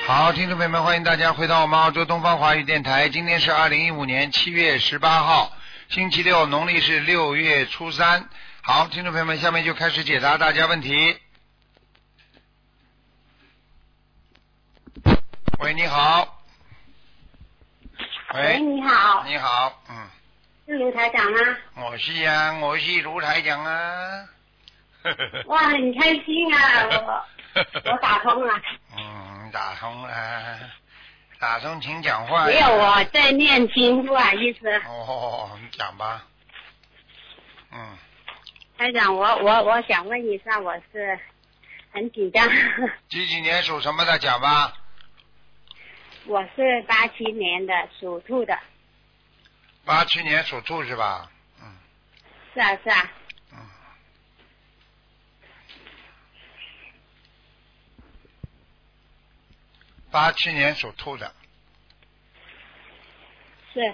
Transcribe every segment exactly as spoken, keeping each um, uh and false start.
好，听众朋友们，欢迎大家回到我们澳洲东方华语电台。今天是二零一五年七月十八号，星期六，农历是六月初三。好，听众朋友们，下面就开始解答大家问题。喂，你好。 喂，你好。 你好，嗯。 是卢台长吗？ 我是呀、啊，我是卢台长啊。 哇，很开心啊！我我打通了。 嗯，打通了，打通请讲话。 没有，我在念经，不好意思。 哦，你讲吧。嗯。 台长，我我我想问一下，我是很紧张。 几几年属什么的？讲吧。 我是八七年的，属兔的。 八七年属兔是吧？嗯。 是啊，是啊。 嗯。八七年属兔的。 是。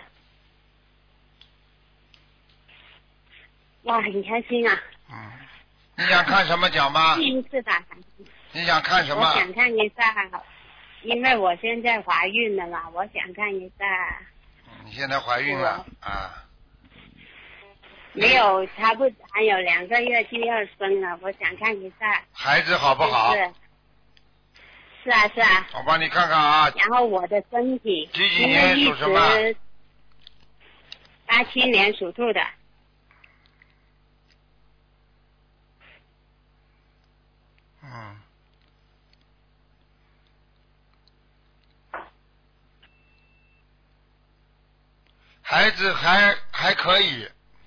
哇，很开心啊！ 嗯。你想看什么讲吧？ 第一次打。 你想看什么？ 我想看一下，因为我现在怀孕了嘛，我想看一下。 你现在怀孕了啊？ 没有，差不多还有两个月就要生了，我想看一下。 孩子好不好？ 是。是啊是啊。 我帮你看看啊。 然后我的身体。 几几年属什么？ 八七年属兔的。 嗯。孩子还还可以，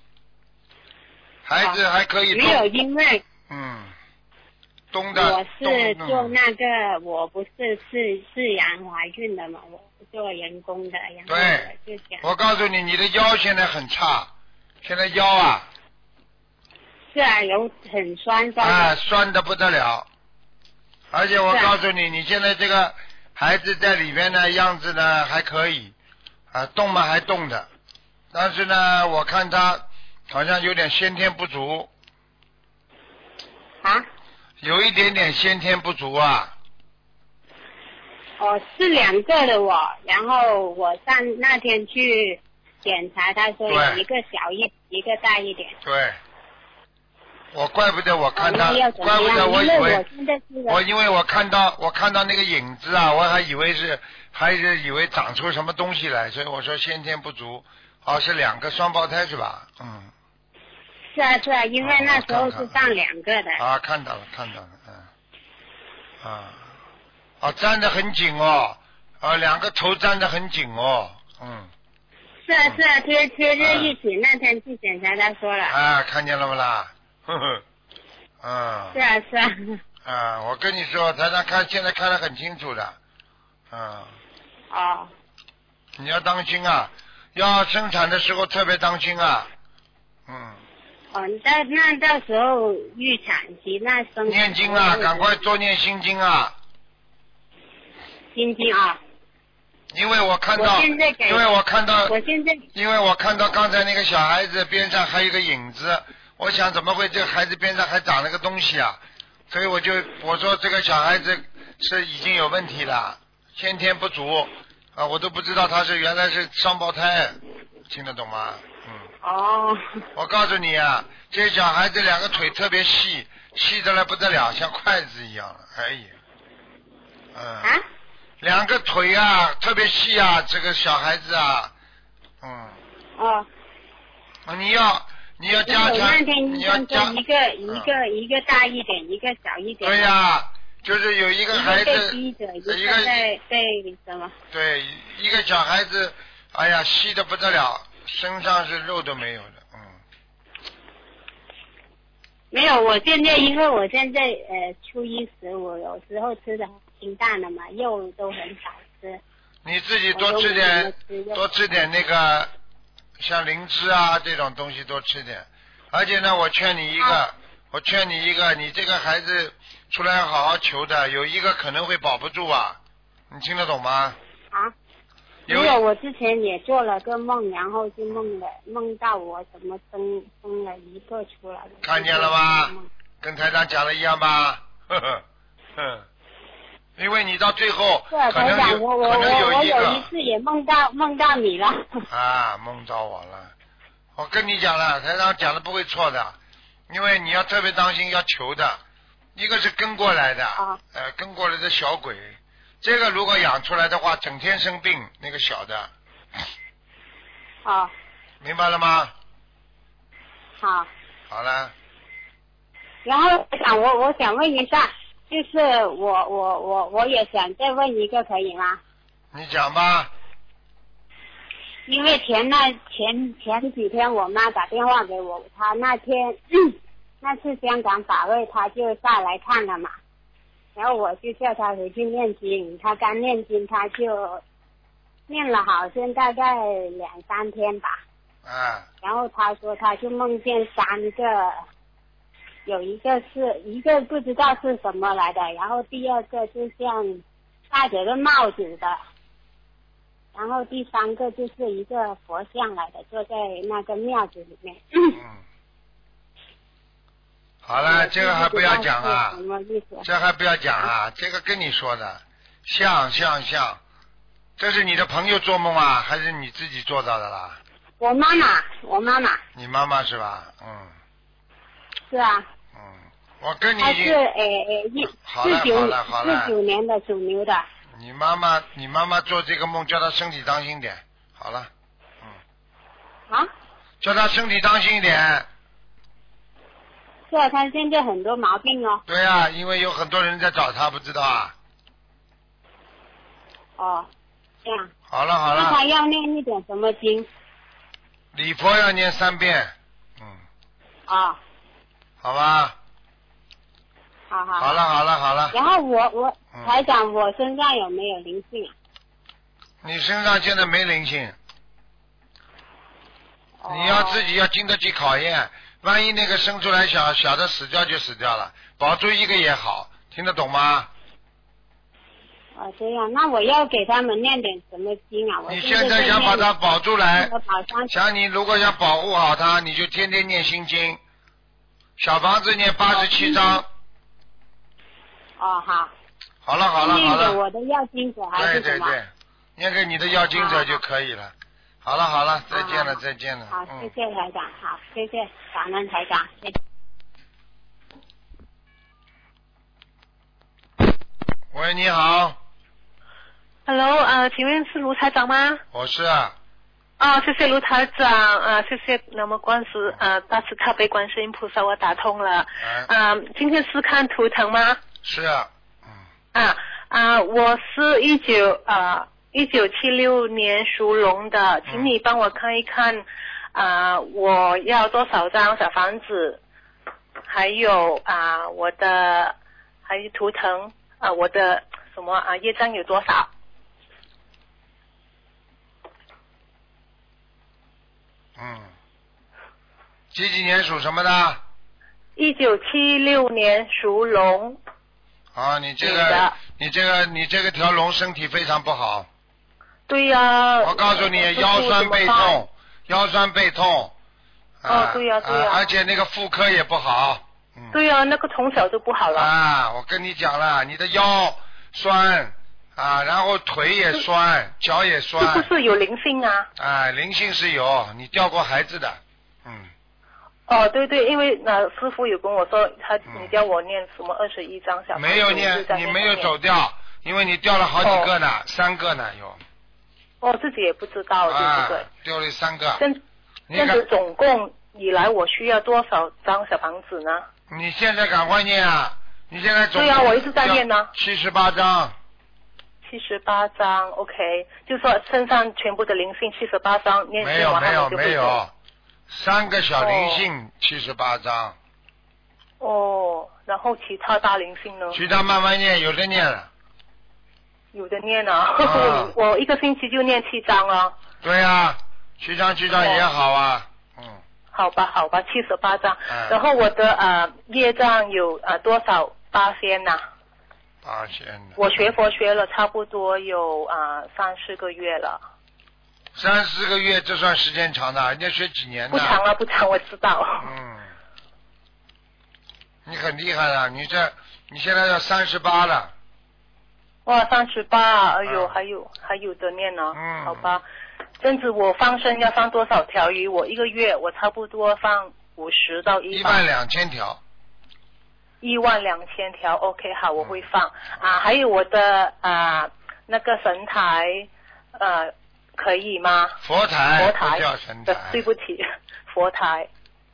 孩子还可以动。 没有，因为嗯，动的。 我是做那个，我不是是自然怀孕的嘛，我是做人工的，然后我就想。 我告诉你，你的腰现在很差，现在腰啊。 是啊，有很酸酸。 啊，酸的不得了。而且我告诉你，你现在这个孩子在里边的样子呢还可以，啊，动嘛还动的。但是呢，我看他好像有点先天不足。 啊？ 有一点点先天不足啊。 哦，是两个的我，然后我上那天去检查，他说有一个小一，一个大一点。 对。我怪不得我看他， 哦、 怪不得我以为我因为我看到我看到那个影子啊，我还以为是还是以为长出什么东西来，所以我说先天不足。哦，是两个双胞胎是吧？嗯。 是啊是啊，因为那时候是上两个的。 啊，看到了看到了，嗯。啊。哦，粘得很紧哦，啊，两个头粘得很紧哦，嗯。 是啊是啊，贴贴在一起，那天去检查他说了。 啊，看见了不啦？呵呵。嗯。 是啊是啊。 啊，我跟你说，台上看现在看得很清楚的，嗯。 哦。 你要当心啊！要生产的时候特别当心啊，嗯。 哦，那那到时候预产期那生。 念经啊，赶快多念心经啊。 心经啊。 因为我看到，因为我看到， 我现在， 因为我看到刚才那个小孩子边上还有一个影子，我想怎么会这个孩子边上还长了个东西啊？所以我就我说这个小孩子是已经有问题了，先天不足。啊，我都不知道他是原来是双胞胎，听得懂吗？嗯。 哦。 我告诉你啊，这小孩子两个腿特别细，细的来不得了，像筷子一样了，哎呀。嗯。 啊？ 两个腿啊，特别细啊，这个小孩子啊，嗯。 哦。 你要你要加强， 那天你要加一个一个、嗯、一个大一点，一个小一点。 对呀、啊。就是有一个孩子， 一个被逼着， 一个在被什么？ 对，一个小孩子，哎呀，细的不得了，身上是肉都没有的，嗯。 没有，我现在因为我现在呃初一十五，有时候吃的清淡了嘛，肉都很少吃。 你自己多吃点，多吃点那个像灵芝啊这种东西多吃点，而且呢，我劝你一个，啊、我劝你一个，你这个孩子。出来好好求的，有一个可能会保不住啊，你听得懂吗？ 啊，没有，我之前也做了个梦，然后就梦了，梦到我怎么生生了一个出来。看见了吗？跟台长讲的一样吧？呵呵，呵， 因为你到最后是可能有我我可能我我一个有一次也梦到梦到你了。 啊，梦到我了。我跟你讲了，台长讲的不会错的，因为你要特别当心，要求的。一个是跟过来的， 啊、 呃，跟过来的小鬼，这个如果养出来的话，整天生病，那个小的。 好。 明白了吗？ 好。 好了。 然后想我我想问一下，就是我我我我也想再问一个，可以吗？ 你讲吧。 因为前那前前几天我妈打电话给我，她那天、嗯、那次香港法会，她就下来看了嘛，然后我就叫她回去念经，她刚念经，她就念了好像大概两三天吧。 啊。 然后她说她就梦见三个，有一个是一个不知道是什么来的，然后第二个就像戴着个帽子的。然后第三个就是一个佛像来的，坐在那个庙子里面。嗯。 好了，这个还不要讲啊。 什么意思？ 这还不要讲啊，这个跟你说的，像像像，这是你的朋友做梦啊，还是你自己做到的啦？ 我妈妈，我妈妈。 你妈妈是吧？嗯。 是啊。 嗯，我跟你她是呃呃一四九四九年的属牛的。 你妈妈，你妈妈做这个梦，叫她身体当心点。好了，嗯。 啊？ 叫她身体当心一点。 是啊，她现在很多毛病哦。 对啊，因为有很多人在找她，不知道啊。 哦，这样。 好了好了。 那她要念一点什么经？ 礼佛要念三遍。嗯。 啊。 好吧。 好好。 好了好了好了。 然后我我台长，我身上有没有灵性啊？ 你身上现在没灵性， 哦、 你要自己要经得起考验。万一那个生出来小小的死掉就死掉了，保住一个也好，听得懂吗？ 哦，这样，那我要给他们念点什么经啊？我你现在想把它保住来， 想想你如果想保护好它，你就天天念心经，小房子念八十七章。 哦，好。 好了好了好了。 念给我的要经者还是什么？ 对对对，念给你的要经者就可以了。好了好了，再见了再见了。 好，谢谢台长，好，谢谢感恩台长，谢谢。 喂，你好。 Hello， 呃，请问是卢台长吗？ 我是啊。 哦，谢谢卢台长，啊、呃，谢谢南无观世呃大慈大悲观世音菩萨，我打通了。嗯、呃。今天是看图腾吗？ 是啊。 嗯。啊啊，我是一九啊一九七六年属龙的，请你帮我看一看啊、呃，我要多少张小房子，还有啊、呃、我的还有图腾啊、呃、我的什么啊业障有多少？ 嗯，几几年属什么的？ 一九七六年属龙。 啊，你这个，你这个，你这个条龙身体非常不好。 对呀、啊。 我告诉你，腰酸背痛，腰酸背痛。 啊、哦，对呀、啊，对呀、 啊。而且那个妇科也不好。 嗯。对呀、啊，那个从小就不好了。 啊，我跟你讲了，你的腰酸啊，然后腿也酸，脚也酸。 是不是有灵性啊？ 啊，灵性是有，你掉过孩子的，嗯。 哦，对对，因为呃师傅有跟我说，他你叫我念什么二十一张小房子。 没有念，你没有走掉，因为你掉了好几个呢，哦、三个呢有。 哦，自己也不知道，对不对？ 掉了三个。 这样子总共以来我需要多少张小房子呢？ 你现在赶快念啊！你现在总对啊，我一直在念呢。 七十八张。 七十八张 ，OK， 就说身上全部的灵性七十八张，念没有没有没有，三个小灵性七十八张。 哦，然后其他大灵性呢？ 其他慢慢念，有的念了。 有的念啊，啊我一个星期就念七张啊。 对啊，七张七张也好啊，哦、嗯。 好吧好吧，七十八张、嗯，然后我的呃业障有呃多少八仙呐？ 八仙。 我学佛学了差不多有啊、呃、三四个月了。 三四个月，这算时间长的，人家学几年的？ 不长啊不长，我知道。 嗯。你很厉害了，你这你现在要三十八了。 哇，三十八，哎呦， 嗯还有还有的念呢、 嗯好吧。这样子我放生要放多少条鱼？我一个月我差不多放五十到一百。 一万两千条。 一万两千条 ，OK， 好，我会放、嗯、啊。还有我的啊那个神台，呃，可以吗？ 佛台， 佛台不叫神台。 对不起，佛台。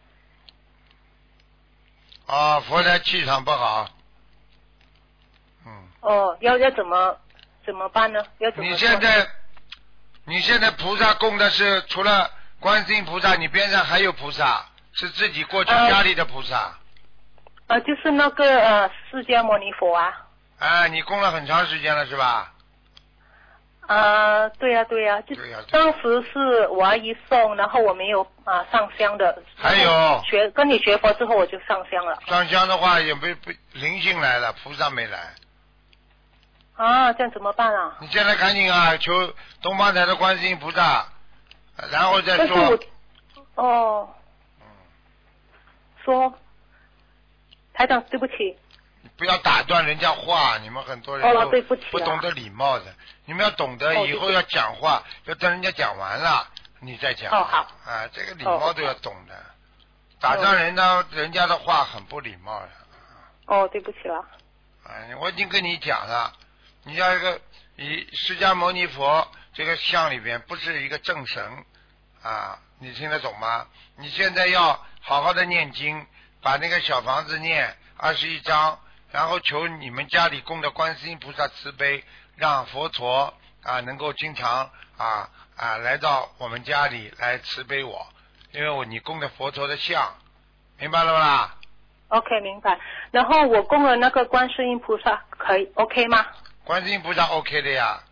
啊，佛台气场不好。嗯。 哦，要要怎么怎么办呢？要怎么？ 你现在，你现在菩萨供的是除了观世音菩萨，你边上还有菩萨，是自己过去家里的菩萨。 呃，就是那个呃释迦牟尼佛啊。 啊，你供了很长时间了是吧？ 啊、呃，对呀、啊、对呀、啊，就对呀、啊。 当时是我阿姨送，然后我没有啊、呃、上香的。 还有。 学跟你学佛之后我就上香了。 上香的话也没不灵性来了，菩萨没来。 啊，这样怎么办啊？ 你现在赶紧啊，求东方台的观世音菩萨，然后再说。 哦。嗯。说。台长，对不起。 不要打断人家话，你们很多人哦，对不起、啊， 不懂得礼貌的，你们要懂得以后要讲话，哦、要等人家讲完了你再讲。 哦，好。 啊，这个礼貌都要懂的，哦、打断人家人家的话很不礼貌的。 哦，对不起了。 哎，我已经跟你讲了，你要一个以释迦牟尼佛这个像里边不是一个正神啊，你听得懂吗？你现在要好好的念经。把那个小房子念二十一章，然后求你们家里供的观世音菩萨慈悲，让佛陀啊能够经常啊啊来到我们家里来慈悲我，因为我你供的佛陀的像，明白了吧 ？OK， 明白。然后我供了那个观世音菩萨，可以 OK 吗？ 观世音菩萨 OK 的呀。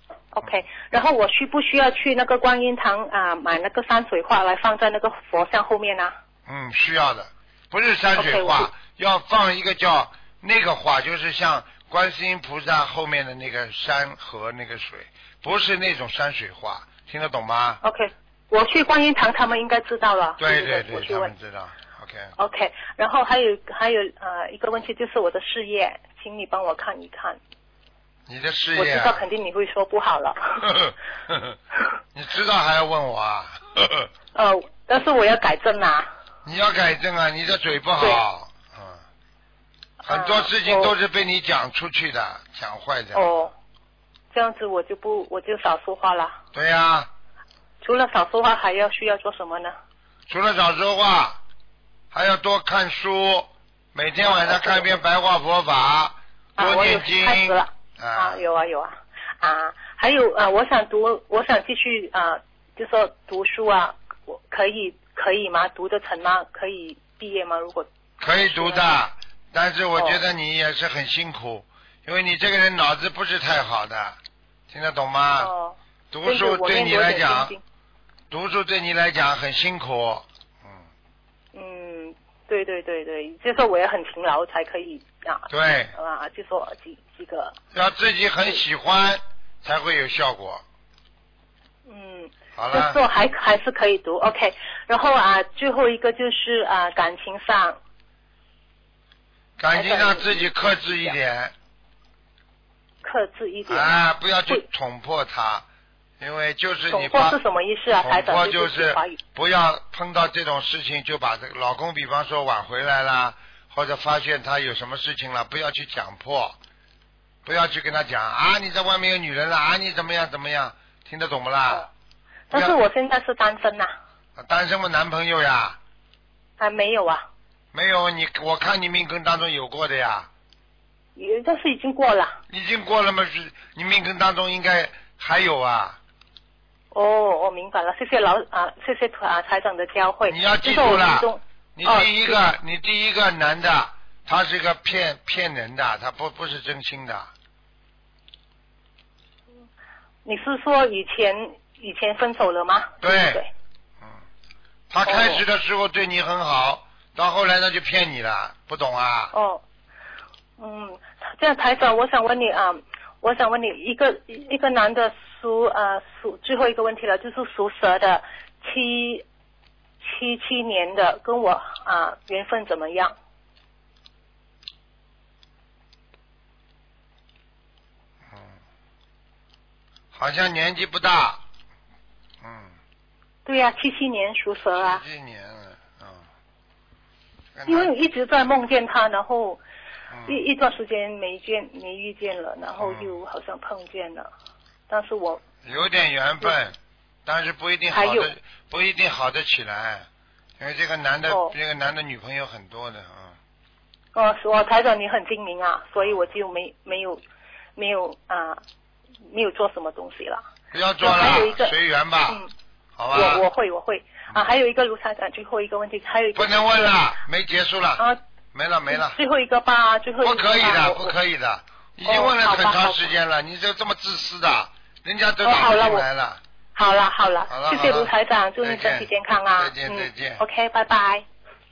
OK， 然后我需不需要去那个观音堂啊买那个山水画来放在那个佛像后面呢？ 嗯，需要的。不是山水画， okay, 要放一个叫那个画，就是像观世音菩萨后面的那个山和那个水，不是那种山水画，听得懂吗 ？OK， 我去观音堂，他们应该知道了。 对对对， 我去问他们知道。OK。 OK， 然后还有还有呃一个问题就是我的事业，请你帮我看一看。 你的事业、啊？ 我知道肯定你会说不好了。 你知道还要问我啊？ 呃，但是我要改正啊。 你要改正啊！你的嘴不好，嗯，很多事情都是被你讲出去的，呃、讲坏的。 哦，这样子我就不，我就少说话了。 对呀、啊。 除了少说话，还要需要做什么呢？ 除了少说话，还要多看书，每天晚上看一遍白话佛法， 啊、 多念经。 开始了。 啊, 啊，有啊有啊啊，还有啊，我想读，我想继续啊，就说读书啊，我可以。可以吗？读得成吗？可以毕业吗？如果可以读的，但是我觉得你也是很辛苦，哦、因为你这个人脑子不是太好的，听得懂吗？ 哦。 读书对你来讲，读书对你来讲很辛苦。嗯。 嗯，对对对对，就说我也很勤劳才可以啊。 对。 啊，就说几几个。 要自己很喜欢才会有效果。 嗯。 好了， 就说还还是可以读 ，OK。然后啊，最后一个就是啊，感情上， 感情上自己克制一点， 克制一点啊，不要去捅破他，因为就是你捅破是什么意思啊？台长， 就是不要碰到这种事情就把这个老公，比方说挽回来了，或者发现他有什么事情了，不要去讲破，不要去跟他讲啊，你在外面有女人了啊，你怎么样怎么样，听得懂不啦？ 哦但是我现在是单身呐、 啊。单身吗？男朋友呀？ 还没有啊。 没有，你我看你命根当中有过的呀。 也但是已经过了。 已经过了吗？是，你命根当中应该还有啊。 哦，我明白了，谢谢老啊，谢谢啊台长的教诲。 你要记住了，你第一个、 哦， 你第一个男的，他是个骗骗人的，他不不是真心的。 你是说以前？以前分手了吗？ 对， 对， 嗯，他开始的时候对你很好，哦、到后来他就骗你了，不懂啊？ 哦，嗯，这样台长，我想问你啊，我想问你一个一个男的属啊属最后一个问题了，就是属蛇的，七七七年的，跟我啊缘分怎么样？ 嗯。 好像年纪不大。嗯。 对呀、啊，七七年属蛇啊。 七七年了，啊、嗯。 因为我一直在梦见他，然后一、 嗯、 一段时间没见没遇见了，然后又好像碰见了，嗯、但是我有点缘分，但是不一定好的，不一定好得起来，因为这个男的， 哦、 这个男的女朋友很多的啊。 哦，我台长你很精明啊，所以我就没没有没有啊没有做什么东西了。 不要做了，随缘吧。 嗯， 好吧。 我我会我会啊，还有一个卢台长，最后一个问题，还有一个不能问了，没结束了啊， 没了没了。 最后一个吧，最后一个吧。 不可以的，不可以的，已经问了很长时间了，你这这么自私的，人家都打不进来了。 好了好了， 好了， 谢谢卢台长，祝你身体健康啊！ 再见再见。 OK， 拜拜。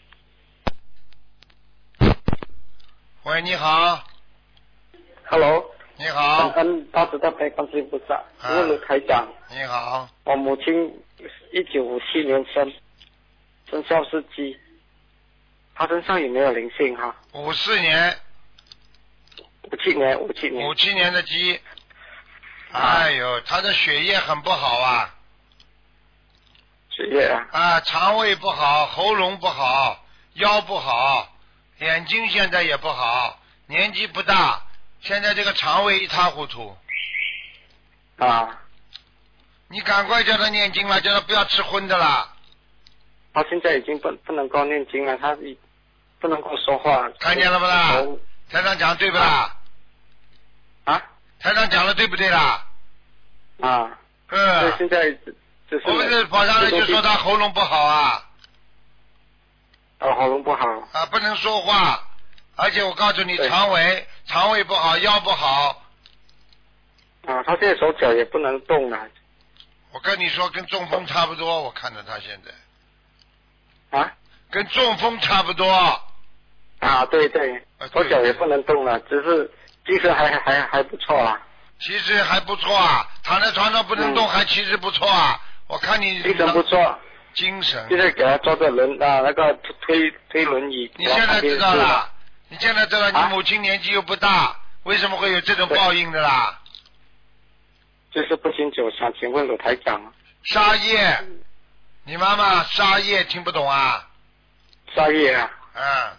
喂，你好。 Hello。 你好。 感恩大慈大悲观世音菩萨，我是卢台长。 你好。 我母亲一九五七年生，生肖是鸡，她身上有没有灵性哈？ 五四年。 五七年，五七年。 五七年的鸡。哎呦，她的血液很不好啊。 血液啊。 啊，肠胃不好，喉咙不好，腰不好。眼睛现在也不好，年纪不大，现在这个肠胃一塌糊涂。 啊！ 你赶快叫他念经了，叫他不要吃荤的啦。 他现在已经不不能够念经了，他不能够说话。 看见了不啦？台长讲对不啦？ 啊？ 台长讲的对不对啦？ 啊。 嗯。 所以现在只是。 我们是跑上来就说他喉咙不好啊。 哦，喉咙不好啊，不能说话，而且我告诉你，肠胃肠胃不好，腰不好。 啊，他现在手脚也不能动了。 我跟你说，跟中风差不多，我看着他现在。 啊？ 跟中风差不多。 啊，对对，手脚也不能动了，只是精神还还还不错啊。 其实还不错啊，躺在床上不能动，嗯、还其实不错啊。我看你精神不错。 精神， 现在给他坐在轮啊那个推推轮椅。 你现在知道了？你现在知道，你母亲年纪又不大，啊、为什么会有这种报应的啦？ 就是不清楚，想请问鲁台长。 沙叶，你妈妈沙叶听不懂啊？ 沙叶啊。 嗯。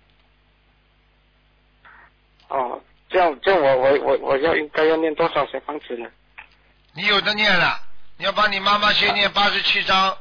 哦，这样这样我我我我要应该要念多少小房子呢？ 你有的念了，你要帮你妈妈先念八十七章。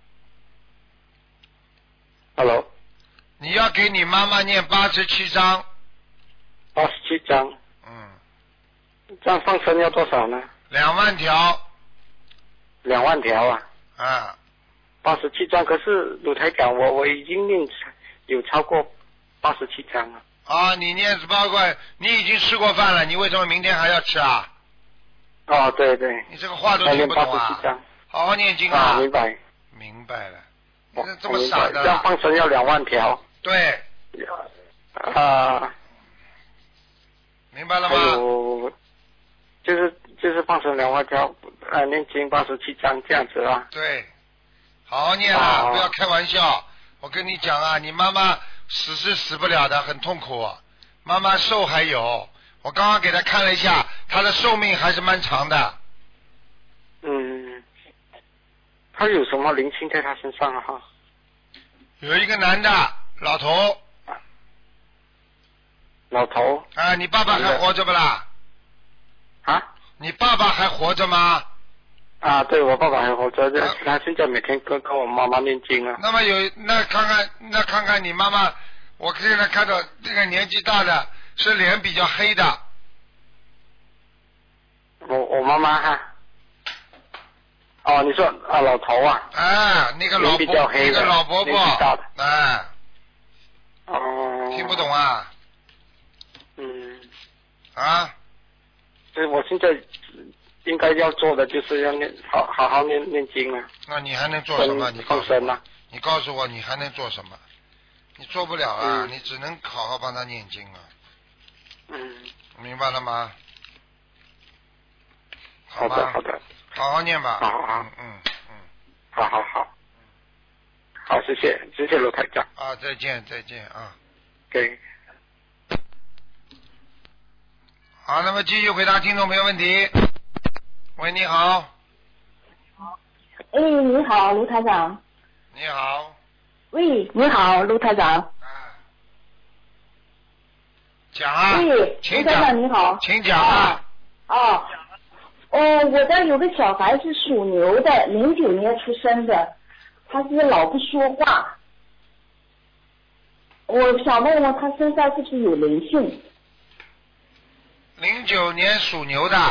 Hello， 你要给你妈妈念八十七章。 八十七章。 嗯。 这样放生要多少呢？ 两万条。 两万条啊。 啊。 八十七章，可是鲁台长，我我已经念有超过八十七章了。 啊，你念十八块，你已经吃过饭了，你为什么明天还要吃啊？ 哦，对对。 你这个话都听不懂啊。 八十七章。 好好念经啊。 啊，明白。 明白了。你这么傻的， 这样放生要两万条。 对。 啊、呃。 明白了吗？ 还有，就是就是放生两万条，呃，念经八十七章这样子啊。 对，好好念啊，不要开玩笑。我跟你讲啊，你妈妈死是死不了的，很痛苦。妈妈寿还有，我刚刚给她看了一下，她的寿命还是蛮长的。 嗯。他有什么灵性在他身上啊？哈， 有一个男的老头， 老头啊，你爸爸还活着不啦？ 啊？ 你爸爸还活着吗？ 啊，对，我爸爸还活着，啊、他现在每天跟跟我妈妈念经啊。 那么有那看看那看看你妈妈，我现在看到这个年纪大的是脸比较黑的。 我我妈妈哈。哦，你说啊，老头啊？ 啊，那个老比较黑的，那个老伯伯， 大的， 哎， 哦， 听不懂啊？ 嗯， 啊？ 所以我现在应该要做的就是要念好好好念念经啊。 那你还能做什么？你告诉我， 啊、 你告诉我你还能做什么？你做不了啊， 嗯、 你只能好好帮他念经啊。 嗯。 明白了吗？ 好的，好的。 好好念吧。 好好好。 嗯嗯嗯。 好好好。好，谢谢，谢谢罗台长。 啊，再见，再见啊。 对。 好，那么继续回答听众朋友问题。 喂，你好。 哎，你好，卢台长。 你好。 喂，你好，卢台长。 啊。讲啊。 喂，卢台长你好。 请讲啊。 哦。哦，我家有个小孩是属牛的，零九年出生的，他是老不说话。我想问问他身上是不是有灵性？ 零九年属牛的。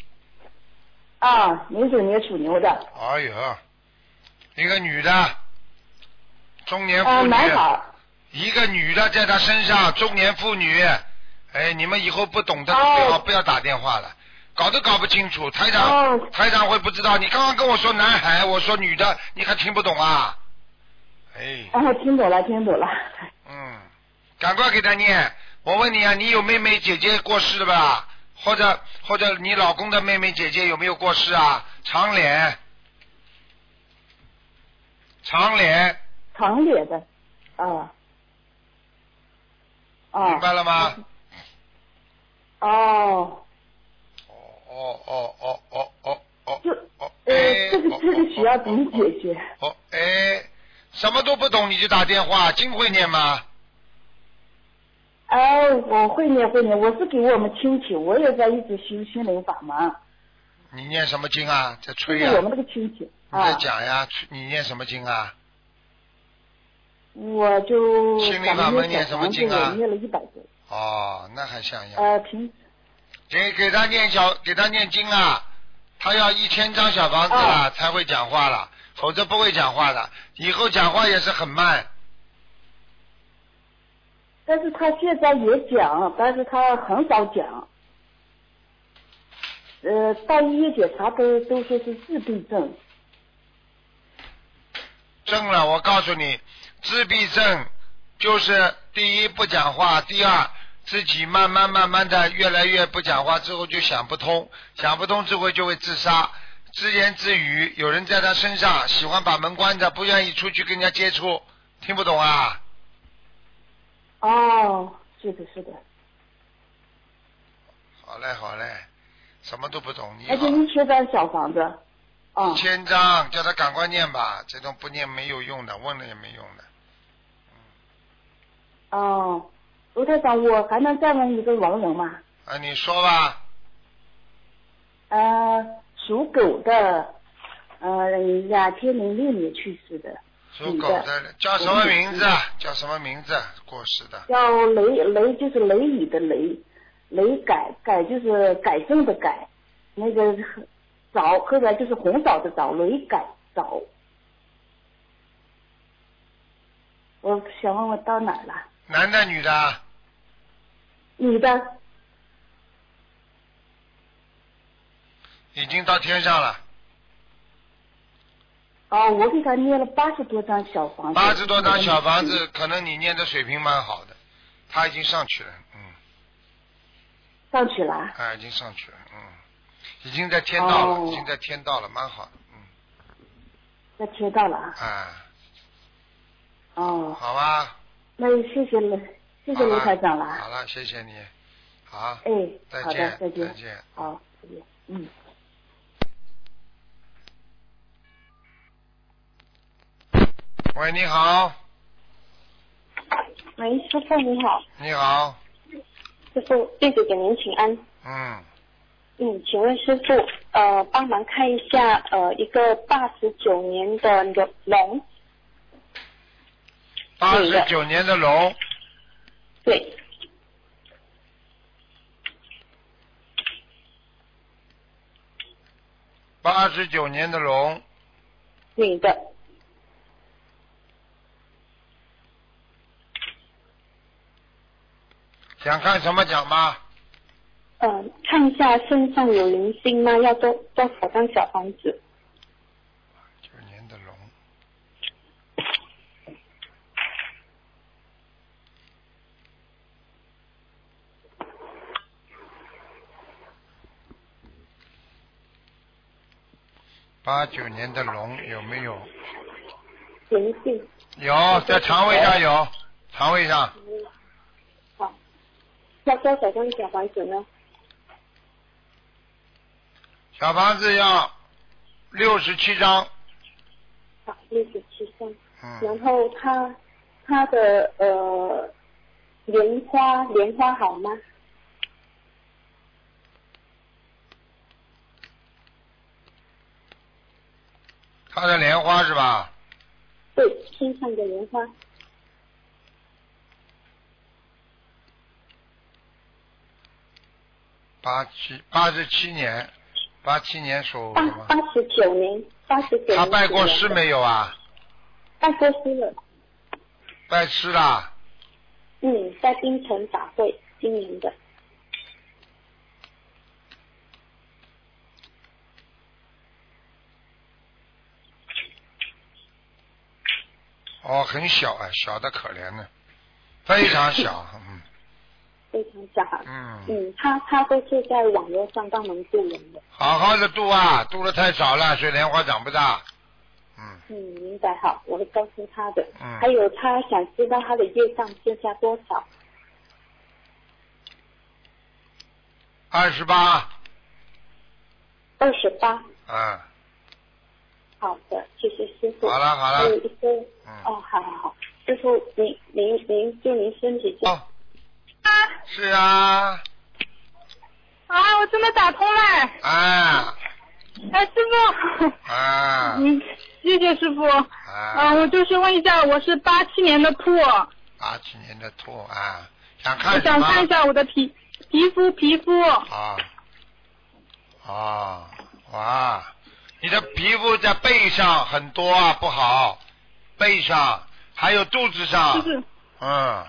啊，零九年属牛的。 哎呦，一个女的，中年妇女。 啊，男孩。 一个女的在她身上，中年妇女。哎，你们以后不懂的最好不要打电话了，搞都搞不清楚。台长， 哦、 台长会不知道。你刚刚跟我说男孩，我说女的，你还听不懂啊？哎。 哦，听懂了，听懂了。 嗯，赶快给他念。我问你啊，你有妹妹姐姐过世的吧？或者或者你老公的妹妹姐姐有没有过世啊？长脸，长脸， 长脸的，啊，啊， 明白了吗？ 哦。 哦哦哦哦哦哦。 就哦呃，这个这个需要怎么解决？ 哦哎，什么都不懂你就打电话，经会念吗？ 哎，我会念会念，我是给我们亲戚，我也在一直修心灵法门。 你念什么经啊？在吹啊？ 是我们那个亲戚。 你在讲呀？你念什么经啊？ 我就心灵法门念什么经啊？ 我念了一百个。 哦，那还像样。 呃，平。 给给他念小，给他念经啊，他要一千张小房子了、哦、才会讲话了，否则不会讲话的。以后讲话也是很慢。 但是他现在也讲，但是他很少讲。呃，到医院检查都都说是自闭症。 症了，我告诉你，自闭症就是第一不讲话，第二自己慢慢慢慢的越来越不讲话之后就想不通，想不通之后就会自杀，自言自语，有人在他身上，喜欢把门关着，不愿意出去跟人家接触，听不懂啊？ 哦，是的，是的。 好嘞，好嘞，什么都不懂。你而且一千张小房子。哦。 一千张，叫他赶快念吧，这种不念没有用的，问了也没用的。 嗯、哦，卢台长，我还能再问一个亡人吗？ 啊，你说吧。 呃，属狗的，呃，两千零六年去世的。 属狗的，叫什么名字？叫什么名字？过世的。 叫雷雷，就是雷雨的雷，雷改改就是改正的改，那个枣后来就是红枣的枣，雷改枣。我想问问到哪了？ 男的女的？ 女的。 已经到天上了。 哦，我给他念了八十多张小房子。 八十多张小房子，可能你念的水平蛮好的，他已经上去了，嗯。 上去了。 啊，已经上去了，嗯，已经在天道了，哦、已经在天道了，蛮好的，嗯。 在天道了。 啊。 哦。 好吧。 那谢谢了，谢谢卢台长了。 好了，谢谢你。好。 哎， 再见。 好的，再见。 再见。 好，再见。嗯。 喂，你好。 喂，师傅你好。 你好。 师傅，弟子给您请安。 嗯。 嗯，请问师傅，呃，帮忙看一下，呃，一个八十九年的龙。 八十九年的龙。 对。 八十九年的龙。 女的。 想看什么奖吗？ 嗯、呃，看一下身上有灵性吗？要多多少张小房子？ 九年的龙。八九年的龙有没有？ 灵性。 有，在肠胃上有，肠胃上。 好，要多少张小房子呢？ 小房子要六十七张。 好，六十七张。 嗯。 然后他他的呃莲花莲花好吗？ 他的莲花是吧？ 对，身上的莲花。 八七八十七年，八七年属八什么？ 八十九年，八十九年。 他拜过师没有啊？ 拜过师了。 拜师啦。 嗯，在槟城法会，今年的。 哦，很小啊，小的可怜呢，非常小，嗯。 非常小。 嗯。 嗯，他他都是在网络上帮忙渡人的。 好好的度啊，度的太少了，所以莲花长不大。嗯。 嗯，明白，好，我会告诉他的。 嗯。 还有他想知道他的业障剩下多少。 二十八。 二十八。 嗯。 好的，谢谢师傅。 好了好了。 还有一个， 嗯、 哦，好好好，师傅，您您您祝您身体健康。 哦。是啊。 啊，我真的打通了。 啊。 哎，师傅。 啊。 嗯，谢谢师傅。啊。啊，我就是问一下，我是八七年的兔。 八七年的兔啊，想看什么？ 我想看一下我的皮皮肤皮肤。 啊。啊，哇，你的皮肤在背上很多啊，不好，背上还有肚子上。 就是。 嗯。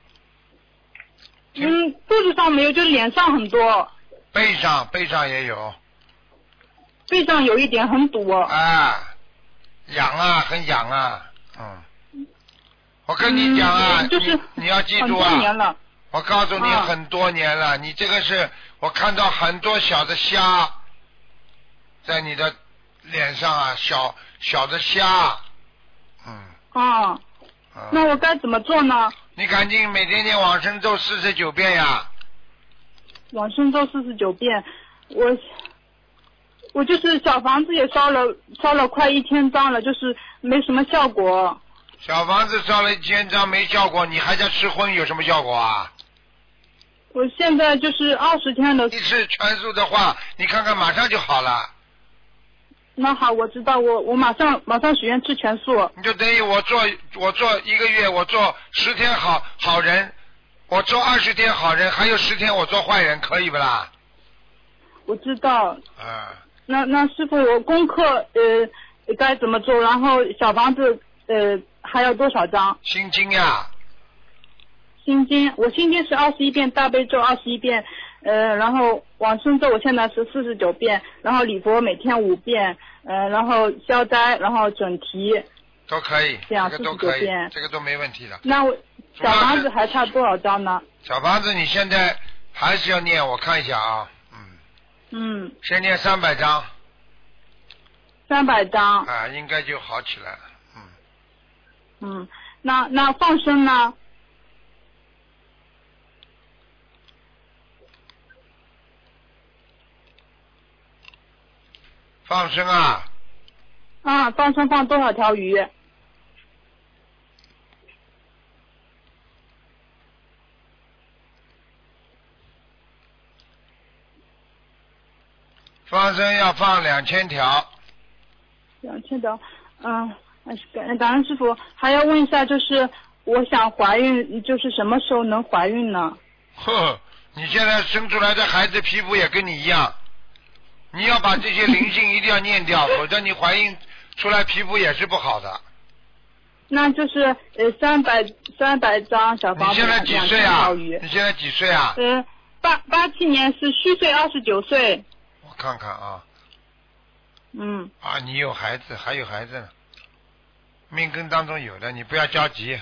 嗯，肚子上没有，就是脸上很多。 背上，背上也有。 背上有一点很堵。 啊，痒啊，很痒啊，嗯。我跟你讲啊， 嗯、就是你你要记住啊。 很多年了。 我告诉你， 啊、 很多年了，你这个是我看到很多小的虾在你的脸上啊，小小的虾，嗯。 啊。嗯、那我该怎么做呢？ 你赶紧每天念往生咒四十九遍呀。 往生咒四十九遍，我我就是小房子也烧了烧了快一千张了，就是没什么效果。 小房子烧了一千张没效果，你还在吃荤，有什么效果啊？ 我现在就是二十天的。 一次全素的话，你看看马上就好了。 那好，我知道，我我马上马上许愿吃全素。 你就等于我做我做一个月，我做十天好好人，我做二十天好人，还有十天我做坏人，可以不啦？ 我知道。 啊。 那那师傅，我功课呃该怎么做？然后小房子呃还要多少张？ 心经呀。 心经，我心经是二十一遍，大悲咒二十一遍。呃，然后往生咒我现在是四十九遍，然后礼佛每天五遍，呃，然后消灾，然后准提， 都可以， 这样这个都可以， 遍这个都没问题的。 那我小房子还差多少张呢？ 小房子你现在还是要念，我看一下啊，嗯。 嗯。 先念三百张。 三百张。 啊，应该就好起来了，嗯。 嗯，那那放生呢？ 放生啊！ 啊，放生放多少条鱼？ 放生要放两千条。 两千条，嗯，感恩感恩师傅。还要问一下，就是我想怀孕，就是什么时候能怀孕呢？ 呵，你现在生出来的孩子皮肤也跟你一样。你要把这些灵性一定要念掉，否则你怀孕出来皮肤也是不好的。 那就是呃三百三百张小房子， 你现在几岁啊？你现在几岁啊？ 呃，八八七年是虚岁二十九岁。 我看看啊。 嗯。 啊，你有孩子，还有孩子呢，命根当中有的，你不要着急。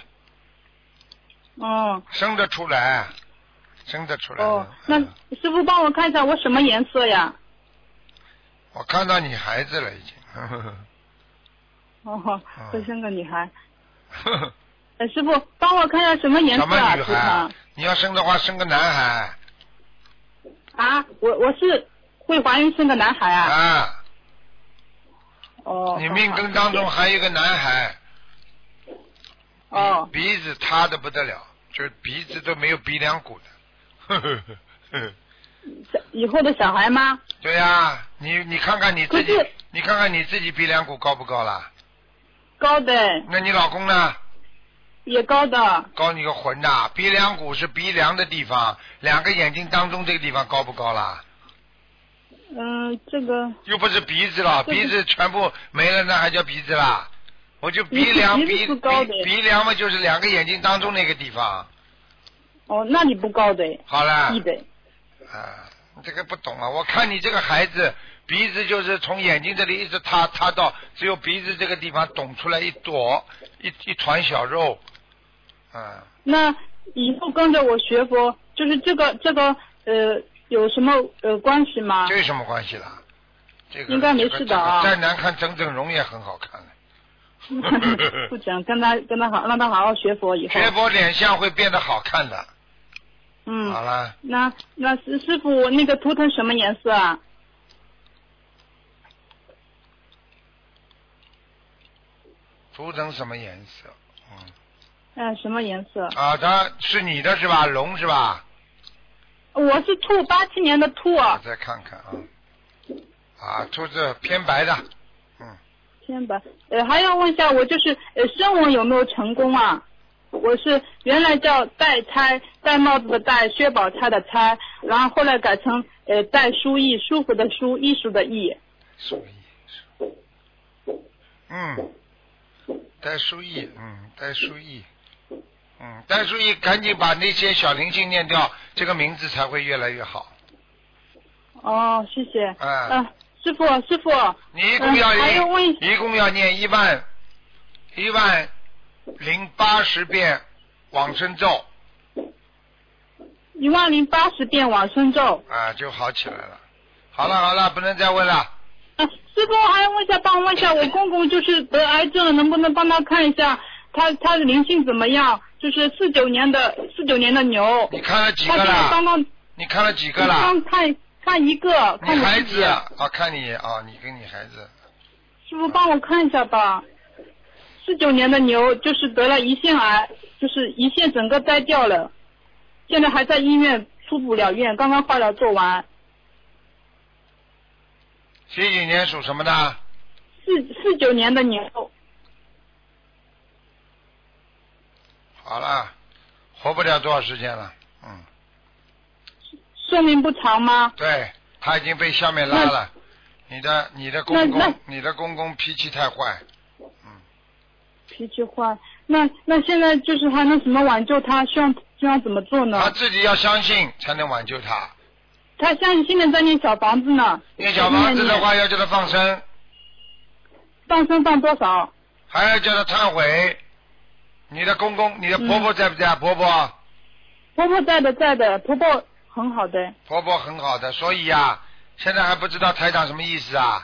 哦。 生得出来，生得出来。 哦，那师傅帮我看一下我什么颜色呀？ 我看到你孩子了，已经。呵呵哦，会生个女孩。哎，师傅，帮我看一下什么颜色啊？ 什么女孩？你要生的话，生个男孩。 啊，我我是会怀孕生个男孩啊？ 啊。 哦。 你命根当中还有一个男孩。 哦。 鼻子塌的不得了，就是鼻子都没有鼻梁骨的。呵呵呵呵。 以后的小孩吗？ 对呀、啊，你你看看你自己，你看看你自己鼻梁骨高不高啦？ 高的。 那你老公呢？ 也高的。 高你个混呐！鼻梁骨是鼻梁的地方，两个眼睛当中这个地方高不高啦？ 嗯，这个。 又不是鼻子了，鼻子全部没了，那还叫鼻子啦？我就鼻梁鼻鼻鼻梁嘛，就是两个眼睛当中那个地方。 哦，那你不高的。 好了。 低的。 啊，这个不懂啊！我看你这个孩子鼻子就是从眼睛这里一直塌塌到只有鼻子这个地方懂出来一朵一一团小肉，嗯。 那以后跟着我学佛，就是这个这个呃有什么呃关系吗？ 这有什么关系啦？这个应该没事的啊。 这个这个、再难看整整容也很好看的。 不讲，跟他跟他好，让他好好学佛以后。 学佛脸相会变得好看的。 嗯， 好了。 那那师师傅，那个图腾什么颜色啊？ 图腾什么颜色？嗯。 嗯，什么颜色？ 啊，它是你的是吧？龙是吧？ 我是兔，八七年的兔啊。 我再看看啊。啊，兔子偏白的。嗯。 偏白。呃，还要问一下，我就是呃，声纹有没有成功啊？我是原来叫戴钗，戴帽子的戴，薛宝钗的钗，然后后来改成呃戴书艺，舒服的舒，艺术的艺。 书艺，嗯，戴书艺，嗯，戴书艺，嗯，戴书艺，赶紧把那些小灵性念掉，这个名字才会越来越好。 哦，谢谢。 嗯。 啊，师傅，师傅。 你一共要、 嗯、还要问一共要念一万一万。零八十遍往生咒， 一万零八十遍往生咒啊，就好起来了。好了好了，不能再问了。 啊，师傅还要问一下，帮我问一下，我公公就是得癌症，能不能帮他看一下他他的灵性怎么样？就是四九年的四九年的牛。 你看了几个了？ 刚刚你看了几个了？ 刚看看一个。 你孩子啊？啊，看你啊，你跟你孩子。 师傅帮我看一下吧。四九年的牛就是得了胰腺癌，就是胰腺整个摘掉了，现在还在医院出不了院，刚刚化疗做完。 几几年属什么的？ 四四九年的牛。 好了，活不了多少时间了，嗯。 寿命不长吗？ 对，他已经被下面拉了。你的你的公公，你的公公脾气太坏。 脾气坏，那那现在就是还能怎么挽救他？需要需要怎么做呢？ 他自己要相信才能挽救他。 他相信现在在念小房子呢。 念小房子的话，要叫他放生。 放生放多少？ 还要叫他忏悔。你的公公，你的婆婆在不在？嗯、婆婆。 婆婆在的，在的，婆婆很好的。 婆婆很好的，所以呀、啊，现在还不知道台长什么意思啊？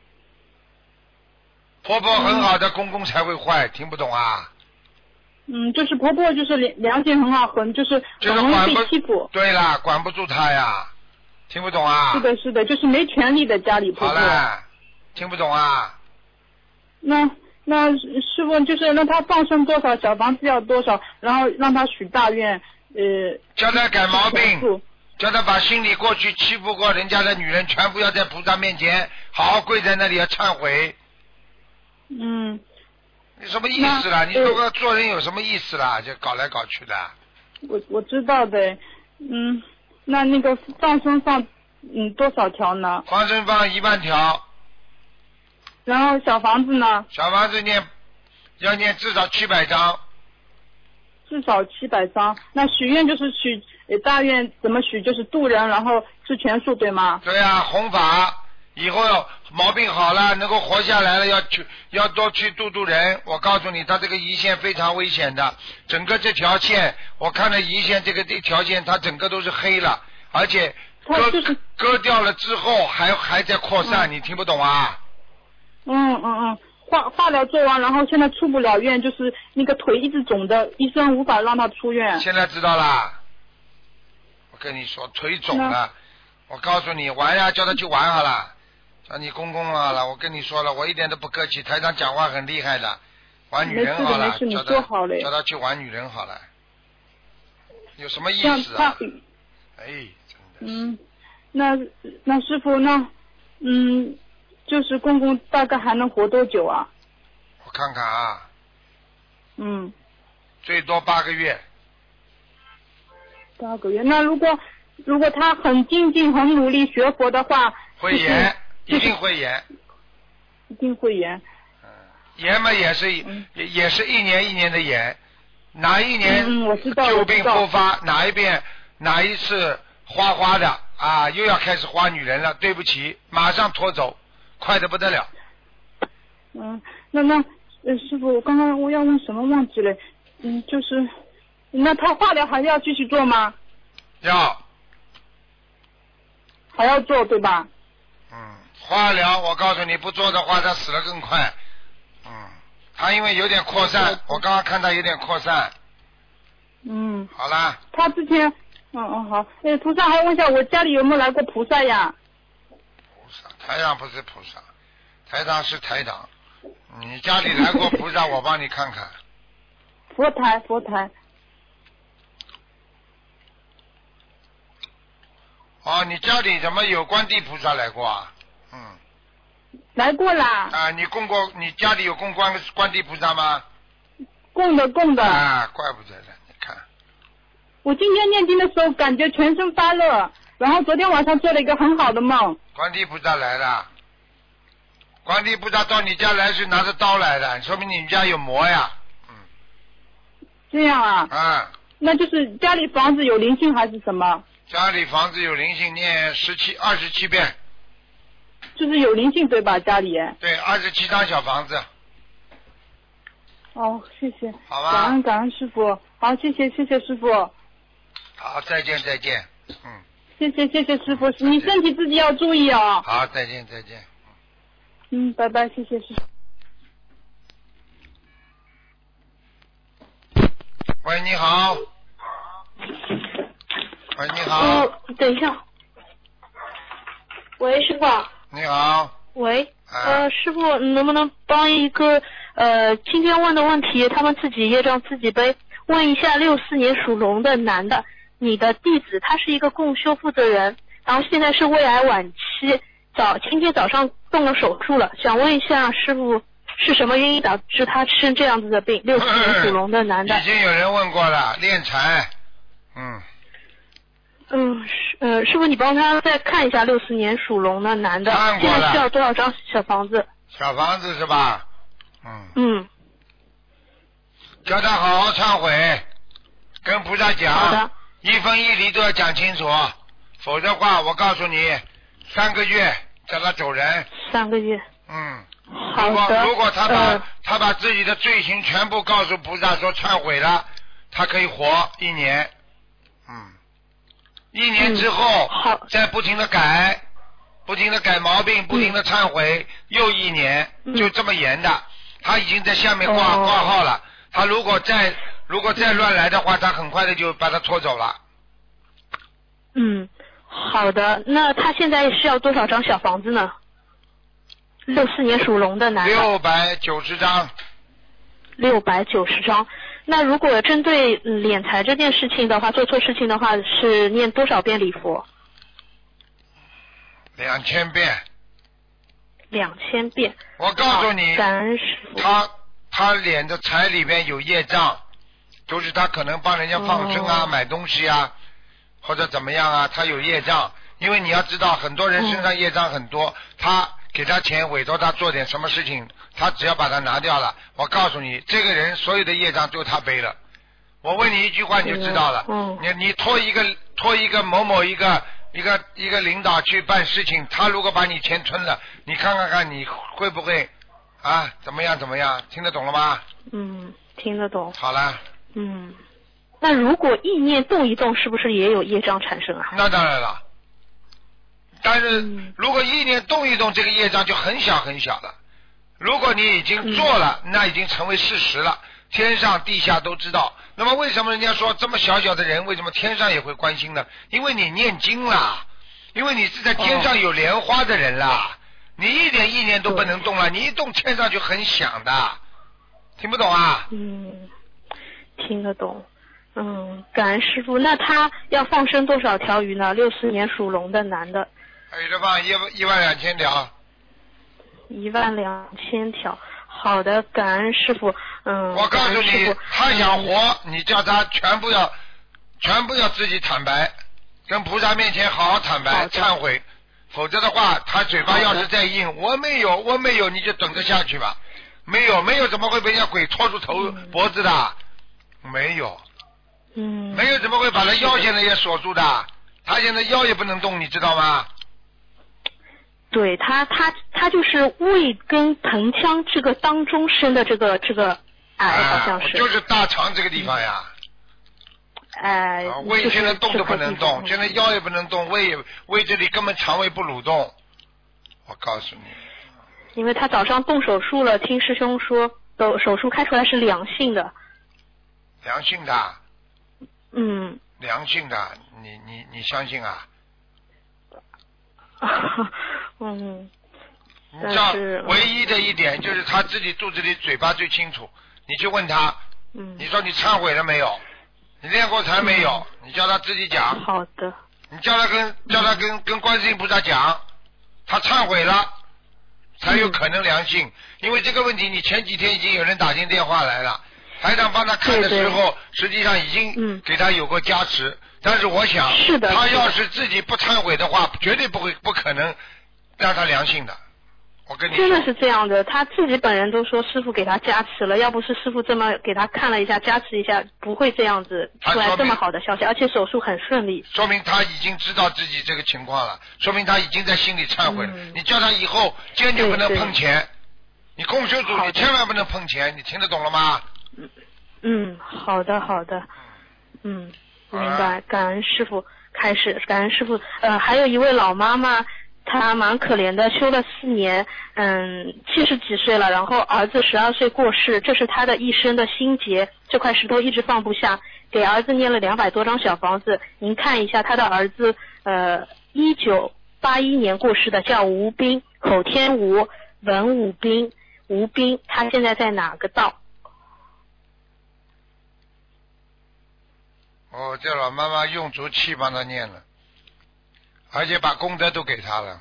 婆婆很好的，公公才会坏，听不懂啊？ 嗯，就是婆婆就是良良心很好，很就是很容易被欺负。 对啦，管不住她呀，听不懂啊？ 是的，是的，就是没权利的家里婆婆。 好了，听不懂啊？ 那那师傅就是让他放生多少，小房子要多少，然后让他许大愿，呃。 叫他改毛病，叫他把心里过去欺负过人家的女人，全部要在菩萨面前好好跪在那里要忏悔。 嗯， 你什么意思啦？你说个做人有什么意思啦？就搞来搞去的。 我我知道的，嗯，那那个放生放嗯多少条呢？ 放生放一万条。 然后小房子呢？ 小房子念要念至少七百张。 至少七百张。那许愿就是许大愿怎么许？就是渡人，然后吃全素，对吗？ 对啊，弘法。以后毛病好了，能够活下来了，要去要多去度度人。我告诉你，他这个胰腺非常危险的，整个这条线，我看了胰腺这个这条线，它整个都是黑了，而且割、就是、割掉了之后还还在扩散、嗯，你听不懂啊？ 嗯嗯嗯，化化疗做完，然后现在出不了院，就是那个腿一直肿的，医生无法让他出院。 现在知道啦，我跟你说，腿肿了。 我告诉你，玩呀，叫他去玩好了。叫你公公好了，我跟你说了，我一点都不客气。台长讲话很厉害的，玩女人好了， 没事的没事， 叫你说好了。 叫他去玩女人好了。有什么意思啊？哎，真的。 嗯，那那师傅那嗯，就是公公大概还能活多久啊？ 我看看啊。 嗯。 最多八个月。 八个月，那如果如果他很精进、很努力学佛的话， 会延，一定会延。 一定会延。 嗯，延嘛也是、嗯、也也是一年一年的延，哪一年旧病复发，哪一遍哪一次花花的啊，又要开始花女人了，对不起，马上拖走，快得不得了。 嗯，那那呃师傅，刚刚我要问什么忘记了，嗯，就是那他化疗还要继续做吗？ 要。 还要做对吧？ 嗯，化疗我告诉你，不做的话他死得更快。嗯，他因为有点扩散，我刚刚看他有点扩散。 嗯。 好啦。 他之前，嗯嗯好，哎，菩萨还问一下，我家里有没有来过菩萨呀？ 菩萨，台长不是菩萨，台长是台长。你家里来过菩萨，我帮你看看。 佛台，佛台。 哦，你家里怎么有观地菩萨来过啊？嗯。 来过啦。 啊，你供过？你家里有供观观地菩萨吗？ 供的，供的。 啊，怪不得呢，你看。 我今天念经的时候感觉全身发热，然后昨天晚上做了一个很好的梦。 观地菩萨来了。观地菩萨到你家来是拿着刀来的，说明你们家有魔呀。嗯。 这样啊。 啊。 那就是家里房子有灵性还是什么？ 家里房子有灵性，念十七二十七遍。 就是有灵性对吧？家里。 对，二十七张小房子。 哦，谢谢。 好吧。 感恩感恩师傅，好，谢谢谢谢师傅。 好，再见再见，嗯。 谢谢谢谢师傅，你身体自己要注意哦。 好，再见再见。 嗯，拜拜，谢谢师傅。 喂，你好。喂，你好。 呃，等一下。喂，师傅。 你好。 喂， 啊、 呃，师傅，能不能帮一个呃今天问的问题，他们自己业障自己背？问一下，六四年属龙的男的，你的弟子，他是一个共修负责人，然后现在是胃癌晚期，早今天早上动了手术了，想问一下师傅，是什么原因导致他生这样子的病？六四年属龙的男的。 已经有人问过了，敛财，嗯。 嗯，呃，师傅，你帮他再看一下六四年属龙的男的， 看过了。 现在需要多少张小房子？ 小房子是吧？嗯。 嗯。 叫他好好忏悔，跟菩萨讲，一分一厘都要讲清楚，否则的话，我告诉你，三个月叫他走人。 三个月。 嗯。 好的。 如果如果他把、 呃、他把自己的罪行全部告诉菩萨说忏悔了，他可以活一年。嗯。一年之后， 嗯、 再不停的改，不停的改毛病，不停的忏悔，嗯、又一年，就这么严的。他已经在下面挂、哦、挂号了。他如果再如果再乱来的话，他很快的就把他拖走了。 嗯，好的。那他现在需要多少张小房子呢？六四年属龙的男的。 六百九十张。 六百九十张。那如果针对敛财这件事情的话，做错事情的话，是念多少遍礼佛？ 两千遍。 两千遍。 我告诉你， 感恩师父。 他他敛的财里边有业障，就是他可能帮人家放生啊、哦、买东西啊，或者怎么样啊，他有业障。因为你要知道，很多人身上业障很多，嗯、他给他钱委托他做点什么事情，他只要把它拿掉了，我告诉你，这个人所有的业障就他背了。我问你一句话你就知道了。 嗯、 你你托一个托一个某某一个一个一个领导去办事情，他如果把你钱吞了，你看看看你会不会啊？怎么样怎么样？听得懂了吗？ 嗯，听得懂。 好了。 嗯，那如果意念动一动，是不是也有业障产生啊？ 那当然了。但是如果意念动一动，这个业障就很小很小了。如果你已经做了，嗯、那已经成为事实了，天上地下都知道。那么为什么人家说这么小小的人，为什么天上也会关心呢？因为你念经了， 因为你是在天上有莲花的人啦，哦、你一点意念都不能动了，你一动天上就很响的，听不懂啊？ 嗯，听得懂。嗯，感恩师父。那他要放生多少条鱼呢？六四年属龙的男的。 有的放一一万两千条。 一万两千条。好的，感恩师父。嗯， 我告诉你，他想活，嗯、你叫他全部要，全部要自己坦白，跟菩萨面前好好坦白忏悔，否则的话，他嘴巴要是再硬，我没有，我没有，你就等着下去吧。没有，没有怎么会被人家鬼戳住头、嗯、脖子的？没有。 嗯。 没有怎么会把他腰现在也锁住的？他现在腰也不能动，你知道吗？ 对他，他他就是胃跟盆腔这个当中生的这个这个癌，好像是。 啊、就是大肠这个地方呀。 哎、呃。 啊、胃现在动都不能动，现在腰也不能动，胃也胃这里根本肠胃不蠕动。我告诉你。 因为他早上动手术了，听师兄说，手手术开出来是良性的。 良性的。 嗯。 良性的，你你你相信啊？ 嗯， 你知道唯一的一点就是他自己肚子里嘴巴最清楚，你去问他， 嗯， 你说你忏悔了没有？你练过禅没有？嗯、你叫他自己讲。 好的。 你叫他跟叫他跟跟观世音菩萨讲，他忏悔了，才有可能良性。嗯、因为这个问题，你前几天已经有人打进电话来了，台长帮他看的时候， 对对实际上已经给他有过加持。嗯、但是我想， 是的， 他要是自己不忏悔的话，绝对不会不可能让他良性的。我跟你说， 真的是这样的，他自己本人都说师父给他加持了，要不是师父这么给他看了一下加持一下，不会这样子出来这么好的消息，而且手术很顺利。 说明他已经知道自己这个情况了，说明他已经在心里忏悔了。嗯、你叫他以后坚决不能碰钱，你空修组你千万不能碰钱，你听得懂了吗？ 嗯嗯，好的好的，嗯，明白。感恩师父，开始感恩师父。呃，还有一位老妈妈。她蛮可怜的，修了四年，嗯，七十几岁了，然后儿子十二岁过世，这是她的一生的心结，这块石头一直放不下，给儿子念了两百多张小房子。您看一下，他的儿子，呃，一九八一年过世的，叫吴斌，口天吴，文武斌，吴斌，他现在在哪个道？ 哦，这老妈妈用足气帮他念了。而且把功德都给他了。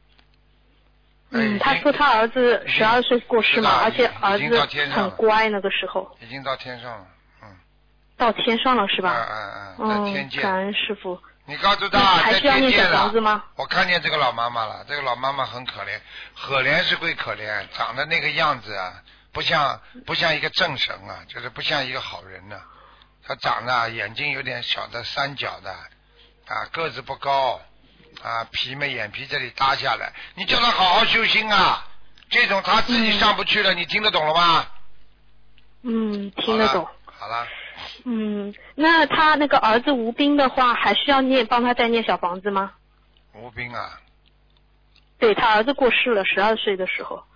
嗯，他说他儿子十二岁过世嘛，而且儿子很乖，那个时候。 已经到天上了，嗯。 到天上了是吧？ 嗯嗯嗯，在天界。 感恩师父。 你告诉他， 还需要念小房子吗？ 我看见这个老妈妈了，这个老妈妈很可怜，可怜是归可怜，长得那个样子啊，不像不像一个正神啊，就是不像一个好人呢、啊。她长得眼睛有点小的三角的，啊，个子不高。啊，皮嘛，眼皮这里耷下来，你叫他好好修心啊！这种他自己上不去了，嗯、你听得懂了吗？ 嗯，听得懂。 好了。 嗯，那他那个儿子吴斌的话，还需要念帮他再念小房子吗？ 吴斌啊。 对他儿子过世了，十二岁的时候。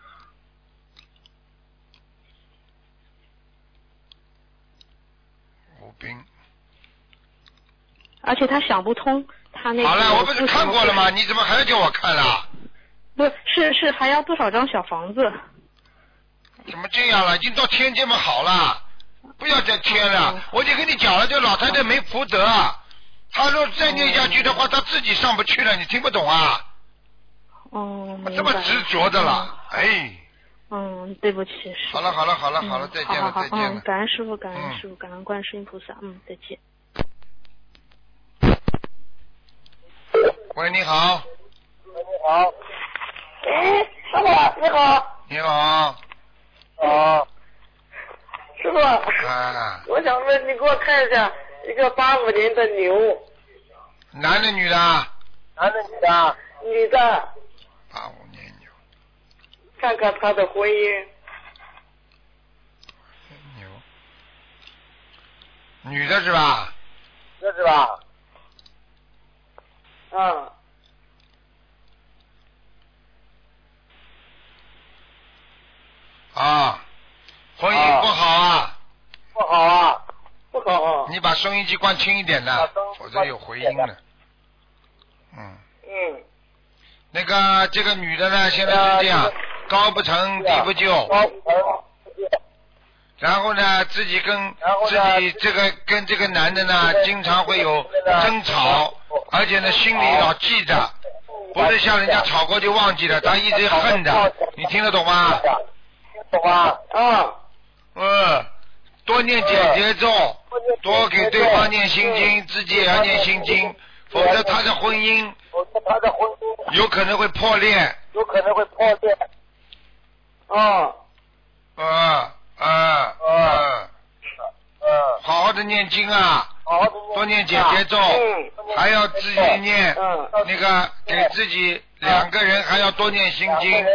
吴斌。 而且他想不通。他那个好了，我不是看过了吗？你怎么还要叫我看了？ 不是是还要多少张小房子？ 怎么这样了？已经到天这么好了，不要再添了。嗯、我已经跟你讲了，这老太太没福德，她若再念下去的话，她自己上不去了，你听不懂啊？ 哦，明白。 这么执着的了， 嗯、 哎。 嗯，对不起。 好了好了好了好了， 嗯、 再见了再见了。 嗯，感恩师父，感恩师父，感恩观世音菩萨，嗯，再见。 喂，你好。 喂，你好。哎，师傅，你好。 你好。 哦。师傅。 啊。 我想问你给我看一下一个八五年的牛。 男的女的？ 男的女的？女的。 八五年牛。 看看他的婚姻。 牛。女的是吧？ 这是吧？嗯。 啊，婚姻不好啊。 不好啊，不好啊。 你把收音机关轻一点的，否则有回音的。嗯。 嗯。 那个这个女的呢，现在是这样，高不成低不就。然后呢，自己跟自己这个跟这个男的呢，经常会有争吵，而且呢，心里老记着，不是像人家吵过就忘记了，他一直恨着，你听得懂吗？ 懂吗？啊。 嗯，多念解结咒，多给对方念心经，自己也要念心经，否则他的婚姻， 否则他的婚姻有可能会破裂。 有可能会破裂。啊。 啊。啊啊！嗯，好好的念经啊，多念解结咒，还要自己念那个给自己两个人还要多念心经。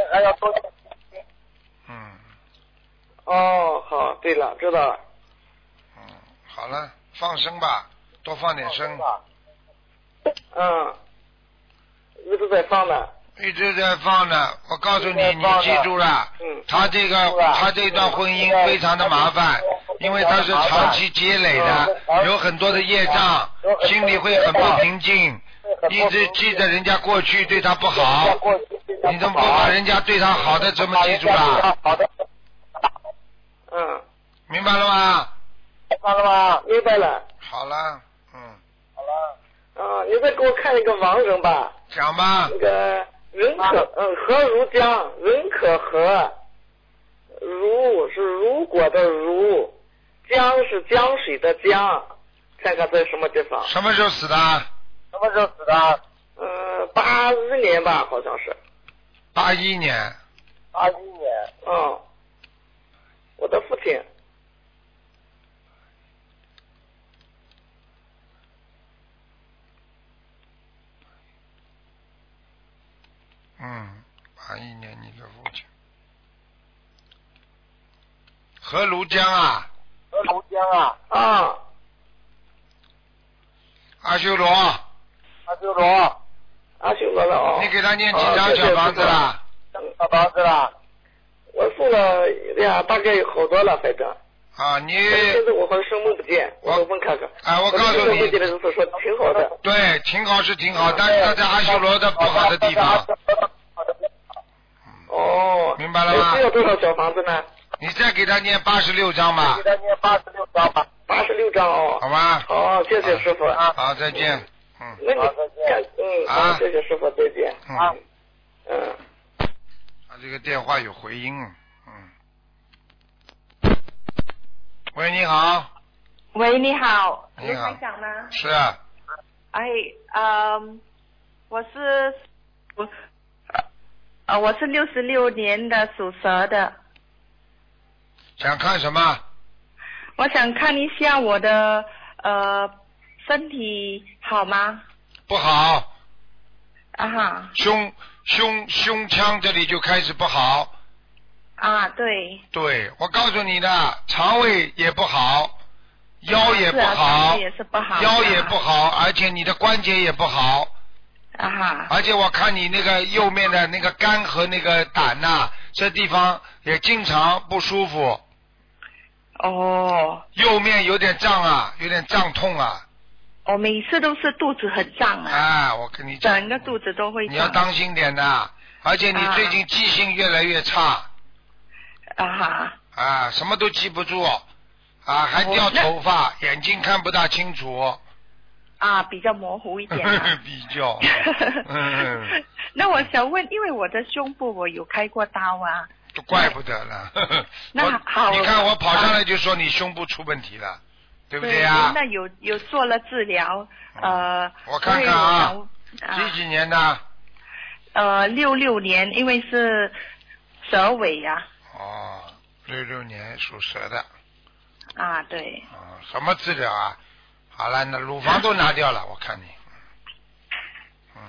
嗯。 哦，好，对了，知道了。 嗯，好了，放生吧，多放点生。 嗯，一直在放呢。 一直在放呢，我告诉你，你记住了，他这个他这段婚姻非常的麻烦，因为他是长期积累的，有很多的业障，心里会很不平静，一直记着人家过去对他不好，你怎么不把人家对他好的怎么记住了？ 嗯， 明白了吗？ 明白了吗？明白了。 好了，嗯。 好了。啊，你再给我看一个亡人吧。 讲吧。 那个。人可嗯何如江，人可和，如是如果的如，江是江水的江，看看在什么地方？ 什么时候死的？ 什么时候死的？嗯，八一年吧，好像是。 八一年。 八一年。嗯，我的父亲。 嗯，八一年你的父亲，何庐江啊？ 何庐江啊？啊。 阿修罗。 阿修罗。阿修罗了哦。 你给他念几张小房子了？ 小房子了。我送了呀，大概有好多了，反正。 啊，你。 现在我好像生梦不见，我问看看。 啊，我告诉你。 我记得是说挺好的。 对，挺好是挺好，但是他在阿修罗的不好的地方。 哦， 明白了吗？ 需要多少小房子呢？ 你再给他念八十六章吧。 给他念八十六章吧。八十六章哦。 好吧。 好，谢谢师傅啊。 好，再见。嗯。 那你再见。嗯，好，谢谢师傅，再见。 啊。 嗯。 他这个电话有回音。嗯。喂，你好。 喂，你好。 你好。 台长吗？ 是啊。 哎，嗯，我是我。呃，我是六十六年的属蛇的。 想看什么？ 我想看一下我的呃身体好吗？ 不好。 啊哈。 胸胸胸腔这里就开始不好。 啊，对。 对，我告诉你的，肠胃也不好，腰也不好， 啊、也是不好， 腰也不好，而且你的关节也不好。 啊哈！ 而且我看你那个右面的那个肝和那个胆呐、啊，这地方也经常不舒服。 哦。 右面有点胀啊，有点胀痛啊。 我、哦、每次都是肚子很胀啊。 啊，我跟你讲。 整个肚子都会胀。 你要当心点的，而且你最近记性越来越差。 啊哈。 啊，什么都记不住，啊，还掉头发，眼睛看不大清楚。 啊，比较模糊一点、啊。 比较。嗯。 那我想问，因为我的胸部我有开过刀啊。 都怪不得了。 那好。 你看我跑上来就说你胸部出问题了，啊、对不对呀？ 那有有做了治疗，呃。 我看看啊。几几年的？ 呃，六六年，因为是蛇尾呀、 啊。哦，六六年属蛇的。 啊，对。 啊，什么治疗啊？好了，那乳房都拿掉了，我看你，嗯，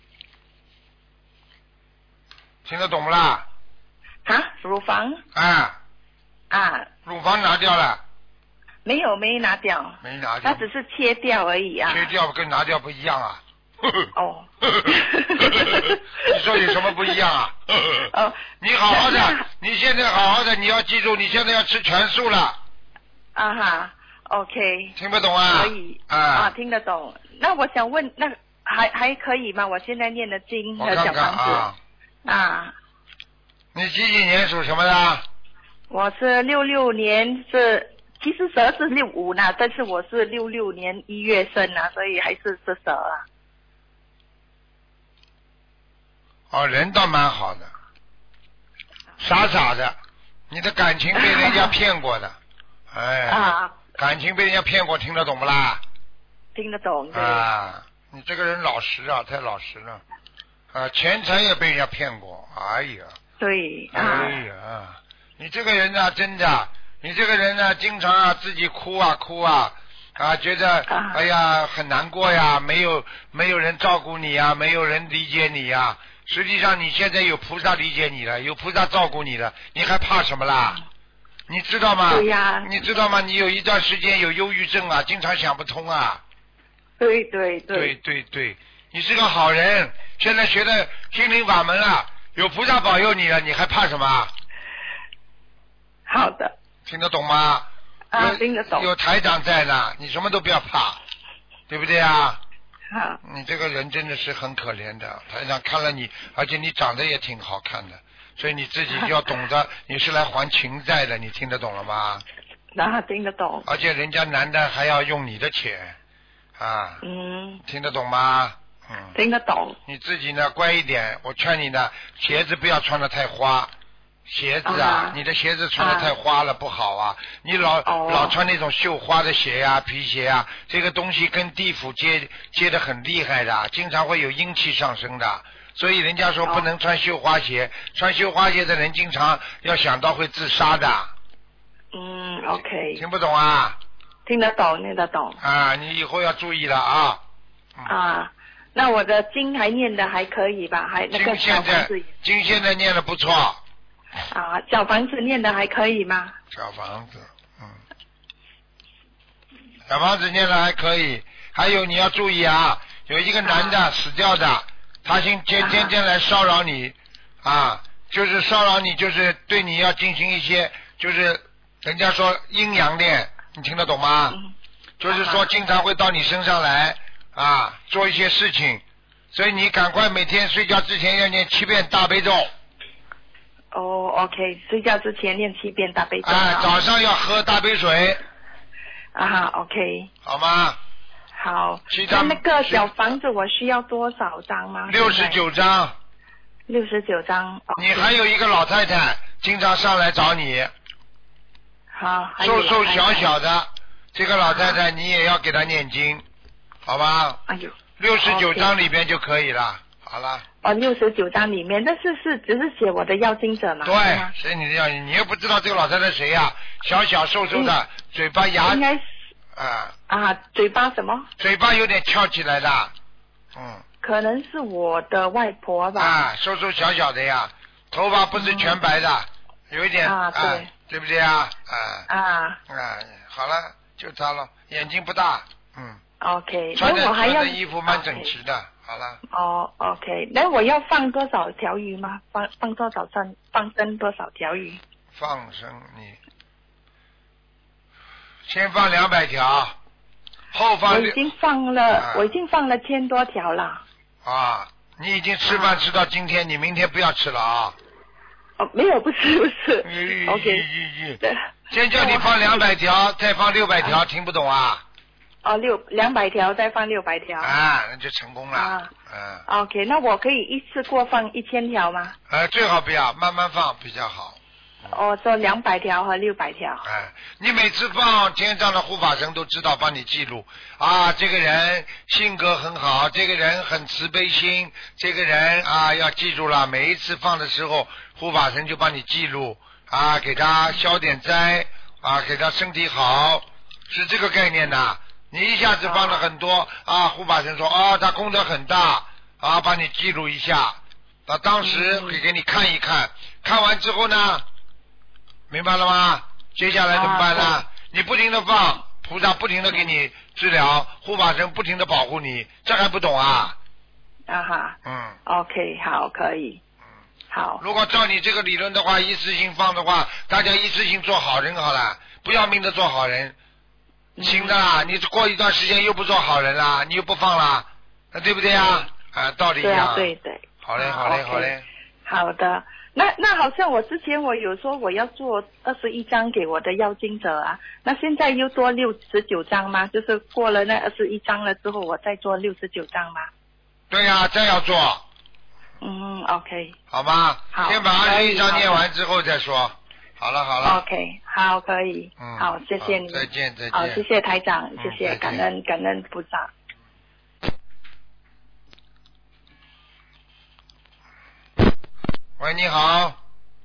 听得懂不啦？ 啊，乳房？ 啊。 啊。 乳房拿掉了。 没有，没拿掉。 没拿掉。 它只是切掉而已啊。 切掉跟拿掉不一样啊。 哦。 你说有什么不一样啊？ 哦。 你好好的，你现在好好的，你要记住，你现在要吃全素了。 啊哈。OK， 听不懂啊？ 可以啊， 啊，听得懂。那我想问，那还还可以吗？我现在念的经我看看和小房子啊。 啊， 你几几年属什么的？ 我是六六年是，其实蛇是六五呢，但是我是六六年一月生啊，所以还是是蛇啊。 哦，人倒蛮好的，傻傻的，你的感情被人家骗过的，哎， 啊， 感情被人家骗过，听得懂不啦？ 听得懂对。 啊，你这个人老实啊，太老实了，啊，钱财也被人家骗过，哎呀， 对啊。 哎呀，你这个人呢、啊，真的，你这个人呢、啊，经常啊自己哭啊哭啊。啊，觉得哎呀很难过呀，没有没有人照顾你呀，没有人理解你呀。实际上你现在有菩萨理解你了，有菩萨照顾你了，你还怕什么啦？你知道吗？ 对呀。 你知道吗？你有一段时间有忧郁症啊，经常想不通啊。 对对对。 对对对，你是个好人，现在学的心灵法门了，有菩萨保佑你了，你还怕什么？ 好的。 听得懂吗？ 啊，听得懂。 有台长在呢，你什么都不要怕，对不对啊？ 好。 你这个人真的是很可怜的，台长看了你，而且你长得也挺好看的，所以你自己就要懂得，你是来还情债的，你听得懂了吗？ 那听得懂。 而且人家男的还要用你的钱，啊。 嗯。 听得懂吗？嗯。 听得懂。 你自己呢，乖一点，我劝你呢，鞋子不要穿得太花。鞋子啊， 啊你的鞋子穿得太花了，啊、不好啊！你老、哦、老穿那种绣花的鞋呀、啊、皮鞋呀、啊，这个东西跟地府接接得很厉害的，经常会有阴气上升的。所以人家说不能穿绣花鞋，哦、穿绣花鞋的人经常要想到会自杀的。 嗯 ，OK。 听不懂啊？ 听得懂，听得懂。 啊，你以后要注意了啊。 嗯、啊，那我的经还念的还可以吧？还那个小房子。 经现在念得不错。 啊，小房子念的还可以吗？ 小房子，嗯，小房子念的还可以。还有你要注意啊，有一个男的、啊、死掉的，他先天天天来骚扰你啊，就是骚扰你，就是对你要进行一些，就是人家说阴阳恋，你听得懂吗？ 嗯、 就是说经常会到你身上来啊，做一些事情，所以你赶快每天睡觉之前要念七遍大悲咒。 哦、oh, ，OK， 睡觉之前念七遍大悲咒。 啊，早上要喝大杯水。 啊 ，OK。 好吗？ 好。那那个小房子我需要多少张吗？ 六十九张。 六十九张。 你还有一个老太太，经常上来找你。 好。 瘦瘦小小的，这个老太太你也要给她念经，好吧？ 哎呦。 六十九张里边就可以了。好了。 哦，六十九章里面，但是是只是写我的要经者嘛？ 对，写你的要经，你又不知道这个老太太谁呀、啊？小小瘦瘦的，嗯、嘴巴牙应该是啊啊，嘴巴什么？ 嘴巴有点翘起来的，嗯。 可能是我的外婆吧。 啊，瘦瘦小小的呀，头发不是全白的，嗯、有一点啊，对、啊， 对不对啊？ 啊啊啊，好了，就她了，眼睛不大，嗯。 OK， 穿的我还要穿的衣服蛮整齐的。Okay.好了。 哦、oh, ，OK， 那我要放多少条鱼吗？放放多少生？放生多少条鱼？ 放生你，先放两百条，后放。 我已经放了，啊、我已经放了千多条了。 啊，你已经吃饭吃到今天，啊、你明天不要吃了啊。 哦，没有，不是不是。嗯、OK。 先叫你放两百条，再放六百条，啊、听不懂啊？ 哦，六两百条再放六百条啊，那就成功了。 啊， 嗯 ，OK， 那我可以一次过放一千条吗？ 呃，最好不要，慢慢放比较好。 哦，做两百条和六百条。 哎，你每次放天上的护法神都知道帮你记录啊，这个人性格很好，这个人很慈悲心，这个人啊要记住了，每一次放的时候，护法神就帮你记录啊，给他消点灾啊，给他身体好，是这个概念的。你一下子放了很多、哦、啊，护法神说啊，他功德很大啊，帮你记录一下，那当时可以给你看一看，嗯、看完之后呢，明白了吗？接下来怎么办呢？啊、你不停的放，菩萨不停的给你治疗，护法神不停的保护你，这还不懂啊？ 啊哈， 嗯 ，OK， 好，可以，嗯，好。 如果照你这个理论的话，一次性放的话，大家一次性做好人好了，不要命的做好人。行的啦，你过一段时间又不做好人啦，你又不放啦， 那对不对呀？啊，道理一对样。 啊，对对。 好嘞，好嘞， OK 好嘞。 好的，那那好像我之前我有说我要做二十一张给我的要经者啊，那现在又多六十九张吗？就是过了那二十一张了之后，我再做六十九张吗？ 对呀、啊，这样做。 嗯 ，OK。 好吗？ 好。 先把二十一章念完之后再说。好了好了。 OK， 好，可以。 嗯。 好，谢谢你。 再见再见。 好，谢谢台长， 嗯、 谢谢，感恩感恩菩萨。 喂，你好。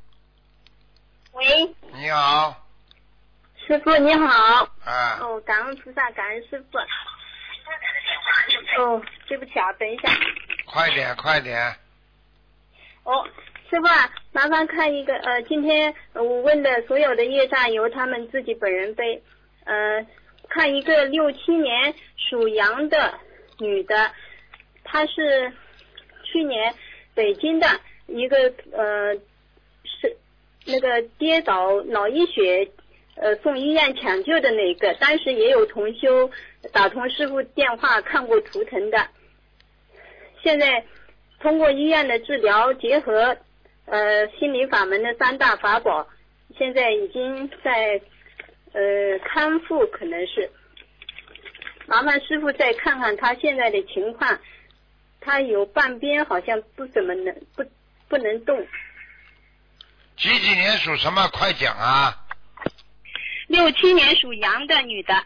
喂。 你好。 师傅你好。 啊。 哦，感恩菩萨，感恩师傅。哦，对不起啊，等一下。 快点，快点。 哦，师傅啊，麻烦看一个呃，今天我问的所有的业障由他们自己本人背。呃，看一个六七年属羊的女的，她是去年北京的一个呃是那个跌倒脑溢血呃送医院抢救的那个，当时也有同修打通师傅电话看过图腾的，现在通过医院的治疗结合呃心灵法门的三大法宝，现在已经在呃康复，可能是麻烦师傅再看看他现在的情况，他有半边好像不怎么能不不能动。 几几年属什么？快讲啊！ 六七年属羊的女的。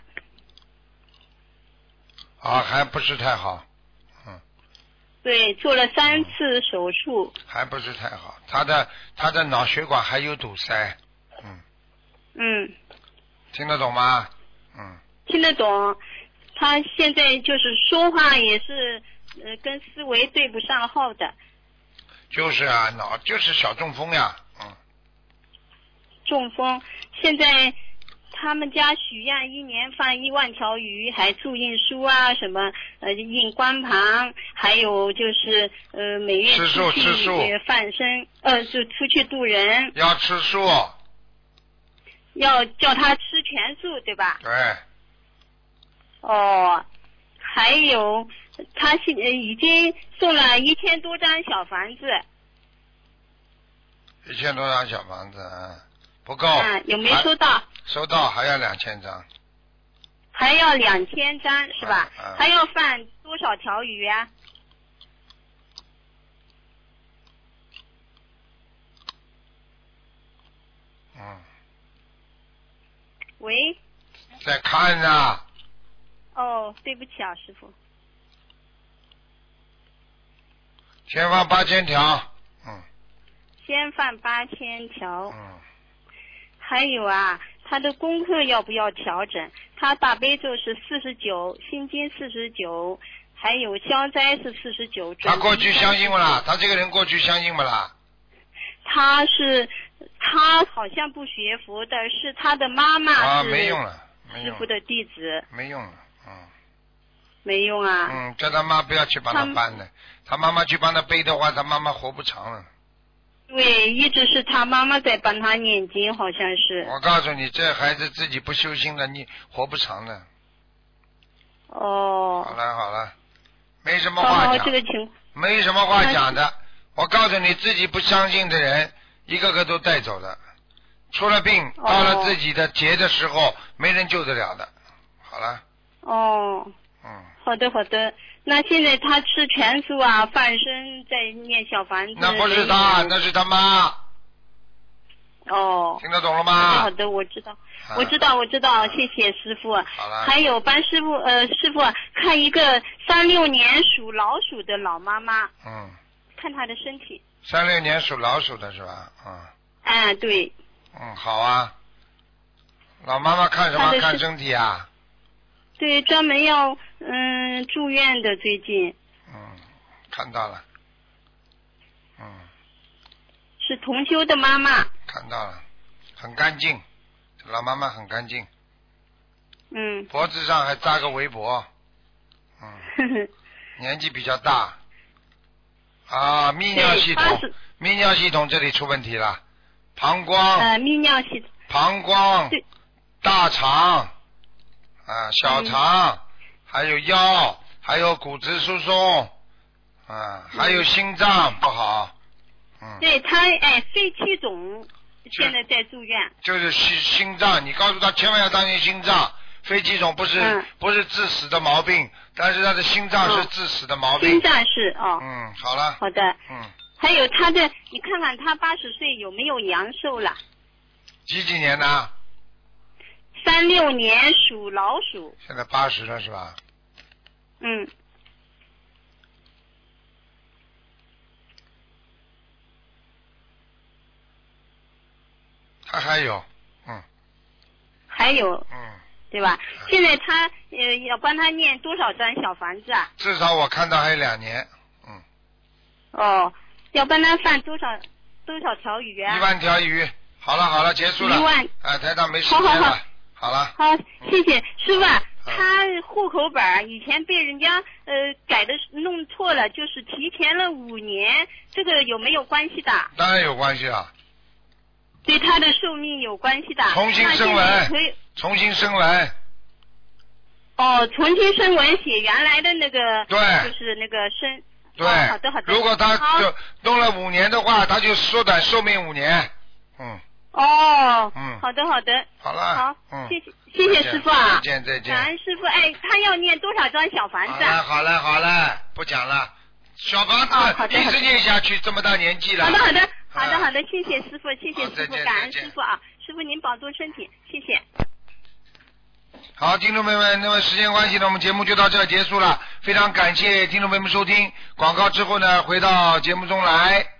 啊，还不是太好。嗯。 对，做了三次手术。 还不是太好，他的他的脑血管还有堵塞。嗯。 嗯。 听得懂吗？嗯。 听得懂，他现在就是说话也是呃跟思维对不上号的。 就是啊，脑就是小中风呀。嗯。 中风，现在他们家许愿一年放一万条鱼，还注印书啊，什么呃印光盘，还有就是呃每月出去放生，呃就出去渡人。 要吃素。 要叫他吃全素，对吧？ 对。 哦，还有他现已经送了一千多张小房子。 一千多张小房子，嗯。不够。 啊，有没有收到？ 收到，还要两千张。 还要两千张是吧？ 啊啊、 还要放多少条鱼啊？ 嗯。 喂。 在看呢。 哦，对不起啊，师傅。 先放八千条。嗯。 先放八千条。 嗯。 还有啊，他的功课要不要调整？他大悲咒是四十九，心经四十九，还有消灾是四十九。 他过去相信不啦？他这个人过去相信不啦？ 他是他好像不学佛的，是他的妈妈啊， 是没用了， 师傅的弟子。 没用了，嗯。 没用啊。 嗯，叫他妈不要去帮他搬了，他妈妈去帮他背的话，他妈妈活不长了。 对，一直是他妈妈在帮他念经，好像是。 我告诉你，这孩子自己不修心了，你活不长的。 哦。 好了好了，没什么话讲。 哦，这个情。 没什么话讲的，我告诉你，自己不相信的人，一个个都带走的。出了病， 哦、 到了自己的劫的时候，没人救得了的。好了。 哦。 嗯。 好的好的。那现在他吃全素啊，放生在念小房子。 那不是他，那是他妈。 哦。 听得懂了吗？ 好的好的，我知道，啊、我知道，我知道，谢谢师傅。 好了。 还有帮师傅呃，师傅看一个三六年属老鼠的老妈妈。 嗯。 看她的身体。 三六年属老鼠的是吧？嗯。 啊，对。 嗯，好啊。老妈妈看什么？看身体啊。 对，专门要嗯住院的最近。 嗯，看到了。嗯。 是同修的妈妈。 看到了，很干净，老妈妈很干净。 嗯。 脖子上还扎个围脖。嗯。年纪比较大。啊，泌尿系统，泌尿系统这里出问题了，膀胱。 呃，泌尿系统。 膀胱。大肠。啊，小肠、嗯、还有腰， 还有骨质疏松，啊，还有心脏不好，嗯。 对他，哎，肺气肿，现在在住院。 就是心心脏，你告诉他千万要当心心脏，肺气肿不是、嗯、不是致死的毛病，但是他的心脏是致死的毛病。 哦、心脏是哦。 嗯，好了。 好的。 嗯。 还有他的，你看看他八十岁有没有阳寿了？ 几几年的？ 三六年属老鼠。 现在八十了是吧？ 嗯。 他还有，嗯。 还有。 嗯。 对吧？现在他呃要帮他念多少张小房子啊？ 至少我看到还有两年，嗯。 哦，要帮他放多少多少条鱼啊？ 一万条鱼。好了好了，结束了。 一万。 啊，台长没时间了。 好好好。 好了。 好，谢谢师傅啊。他户口本以前被人家呃改的弄错了，就是提前了五年，这个有没有关系的？ 当然有关系啊。 对他的寿命有关系的。 重新升文。重新升文。 哦，重新升文写原来的那个。 对。 就是那个升。 对。 哦、好的好的。 如果他就弄了五年的话，他就缩短寿命五年。嗯。 哦。 嗯。 好的好的。 好了。 好。 嗯。 谢谢谢谢师傅啊。 再见再见。 感恩师傅，哎，他要念多少张小房子啊？ 好了好了好了，不讲了。小房子一直念下去，这么大年纪了。 好的好的好的好的，谢谢师傅，谢谢师傅，感恩师傅啊，师傅您保重身体，谢谢。 好，听众朋友们，那么时间关系呢，我们节目就到这儿结束了。非常感谢听众朋友们收听广告之后呢，回到节目中来。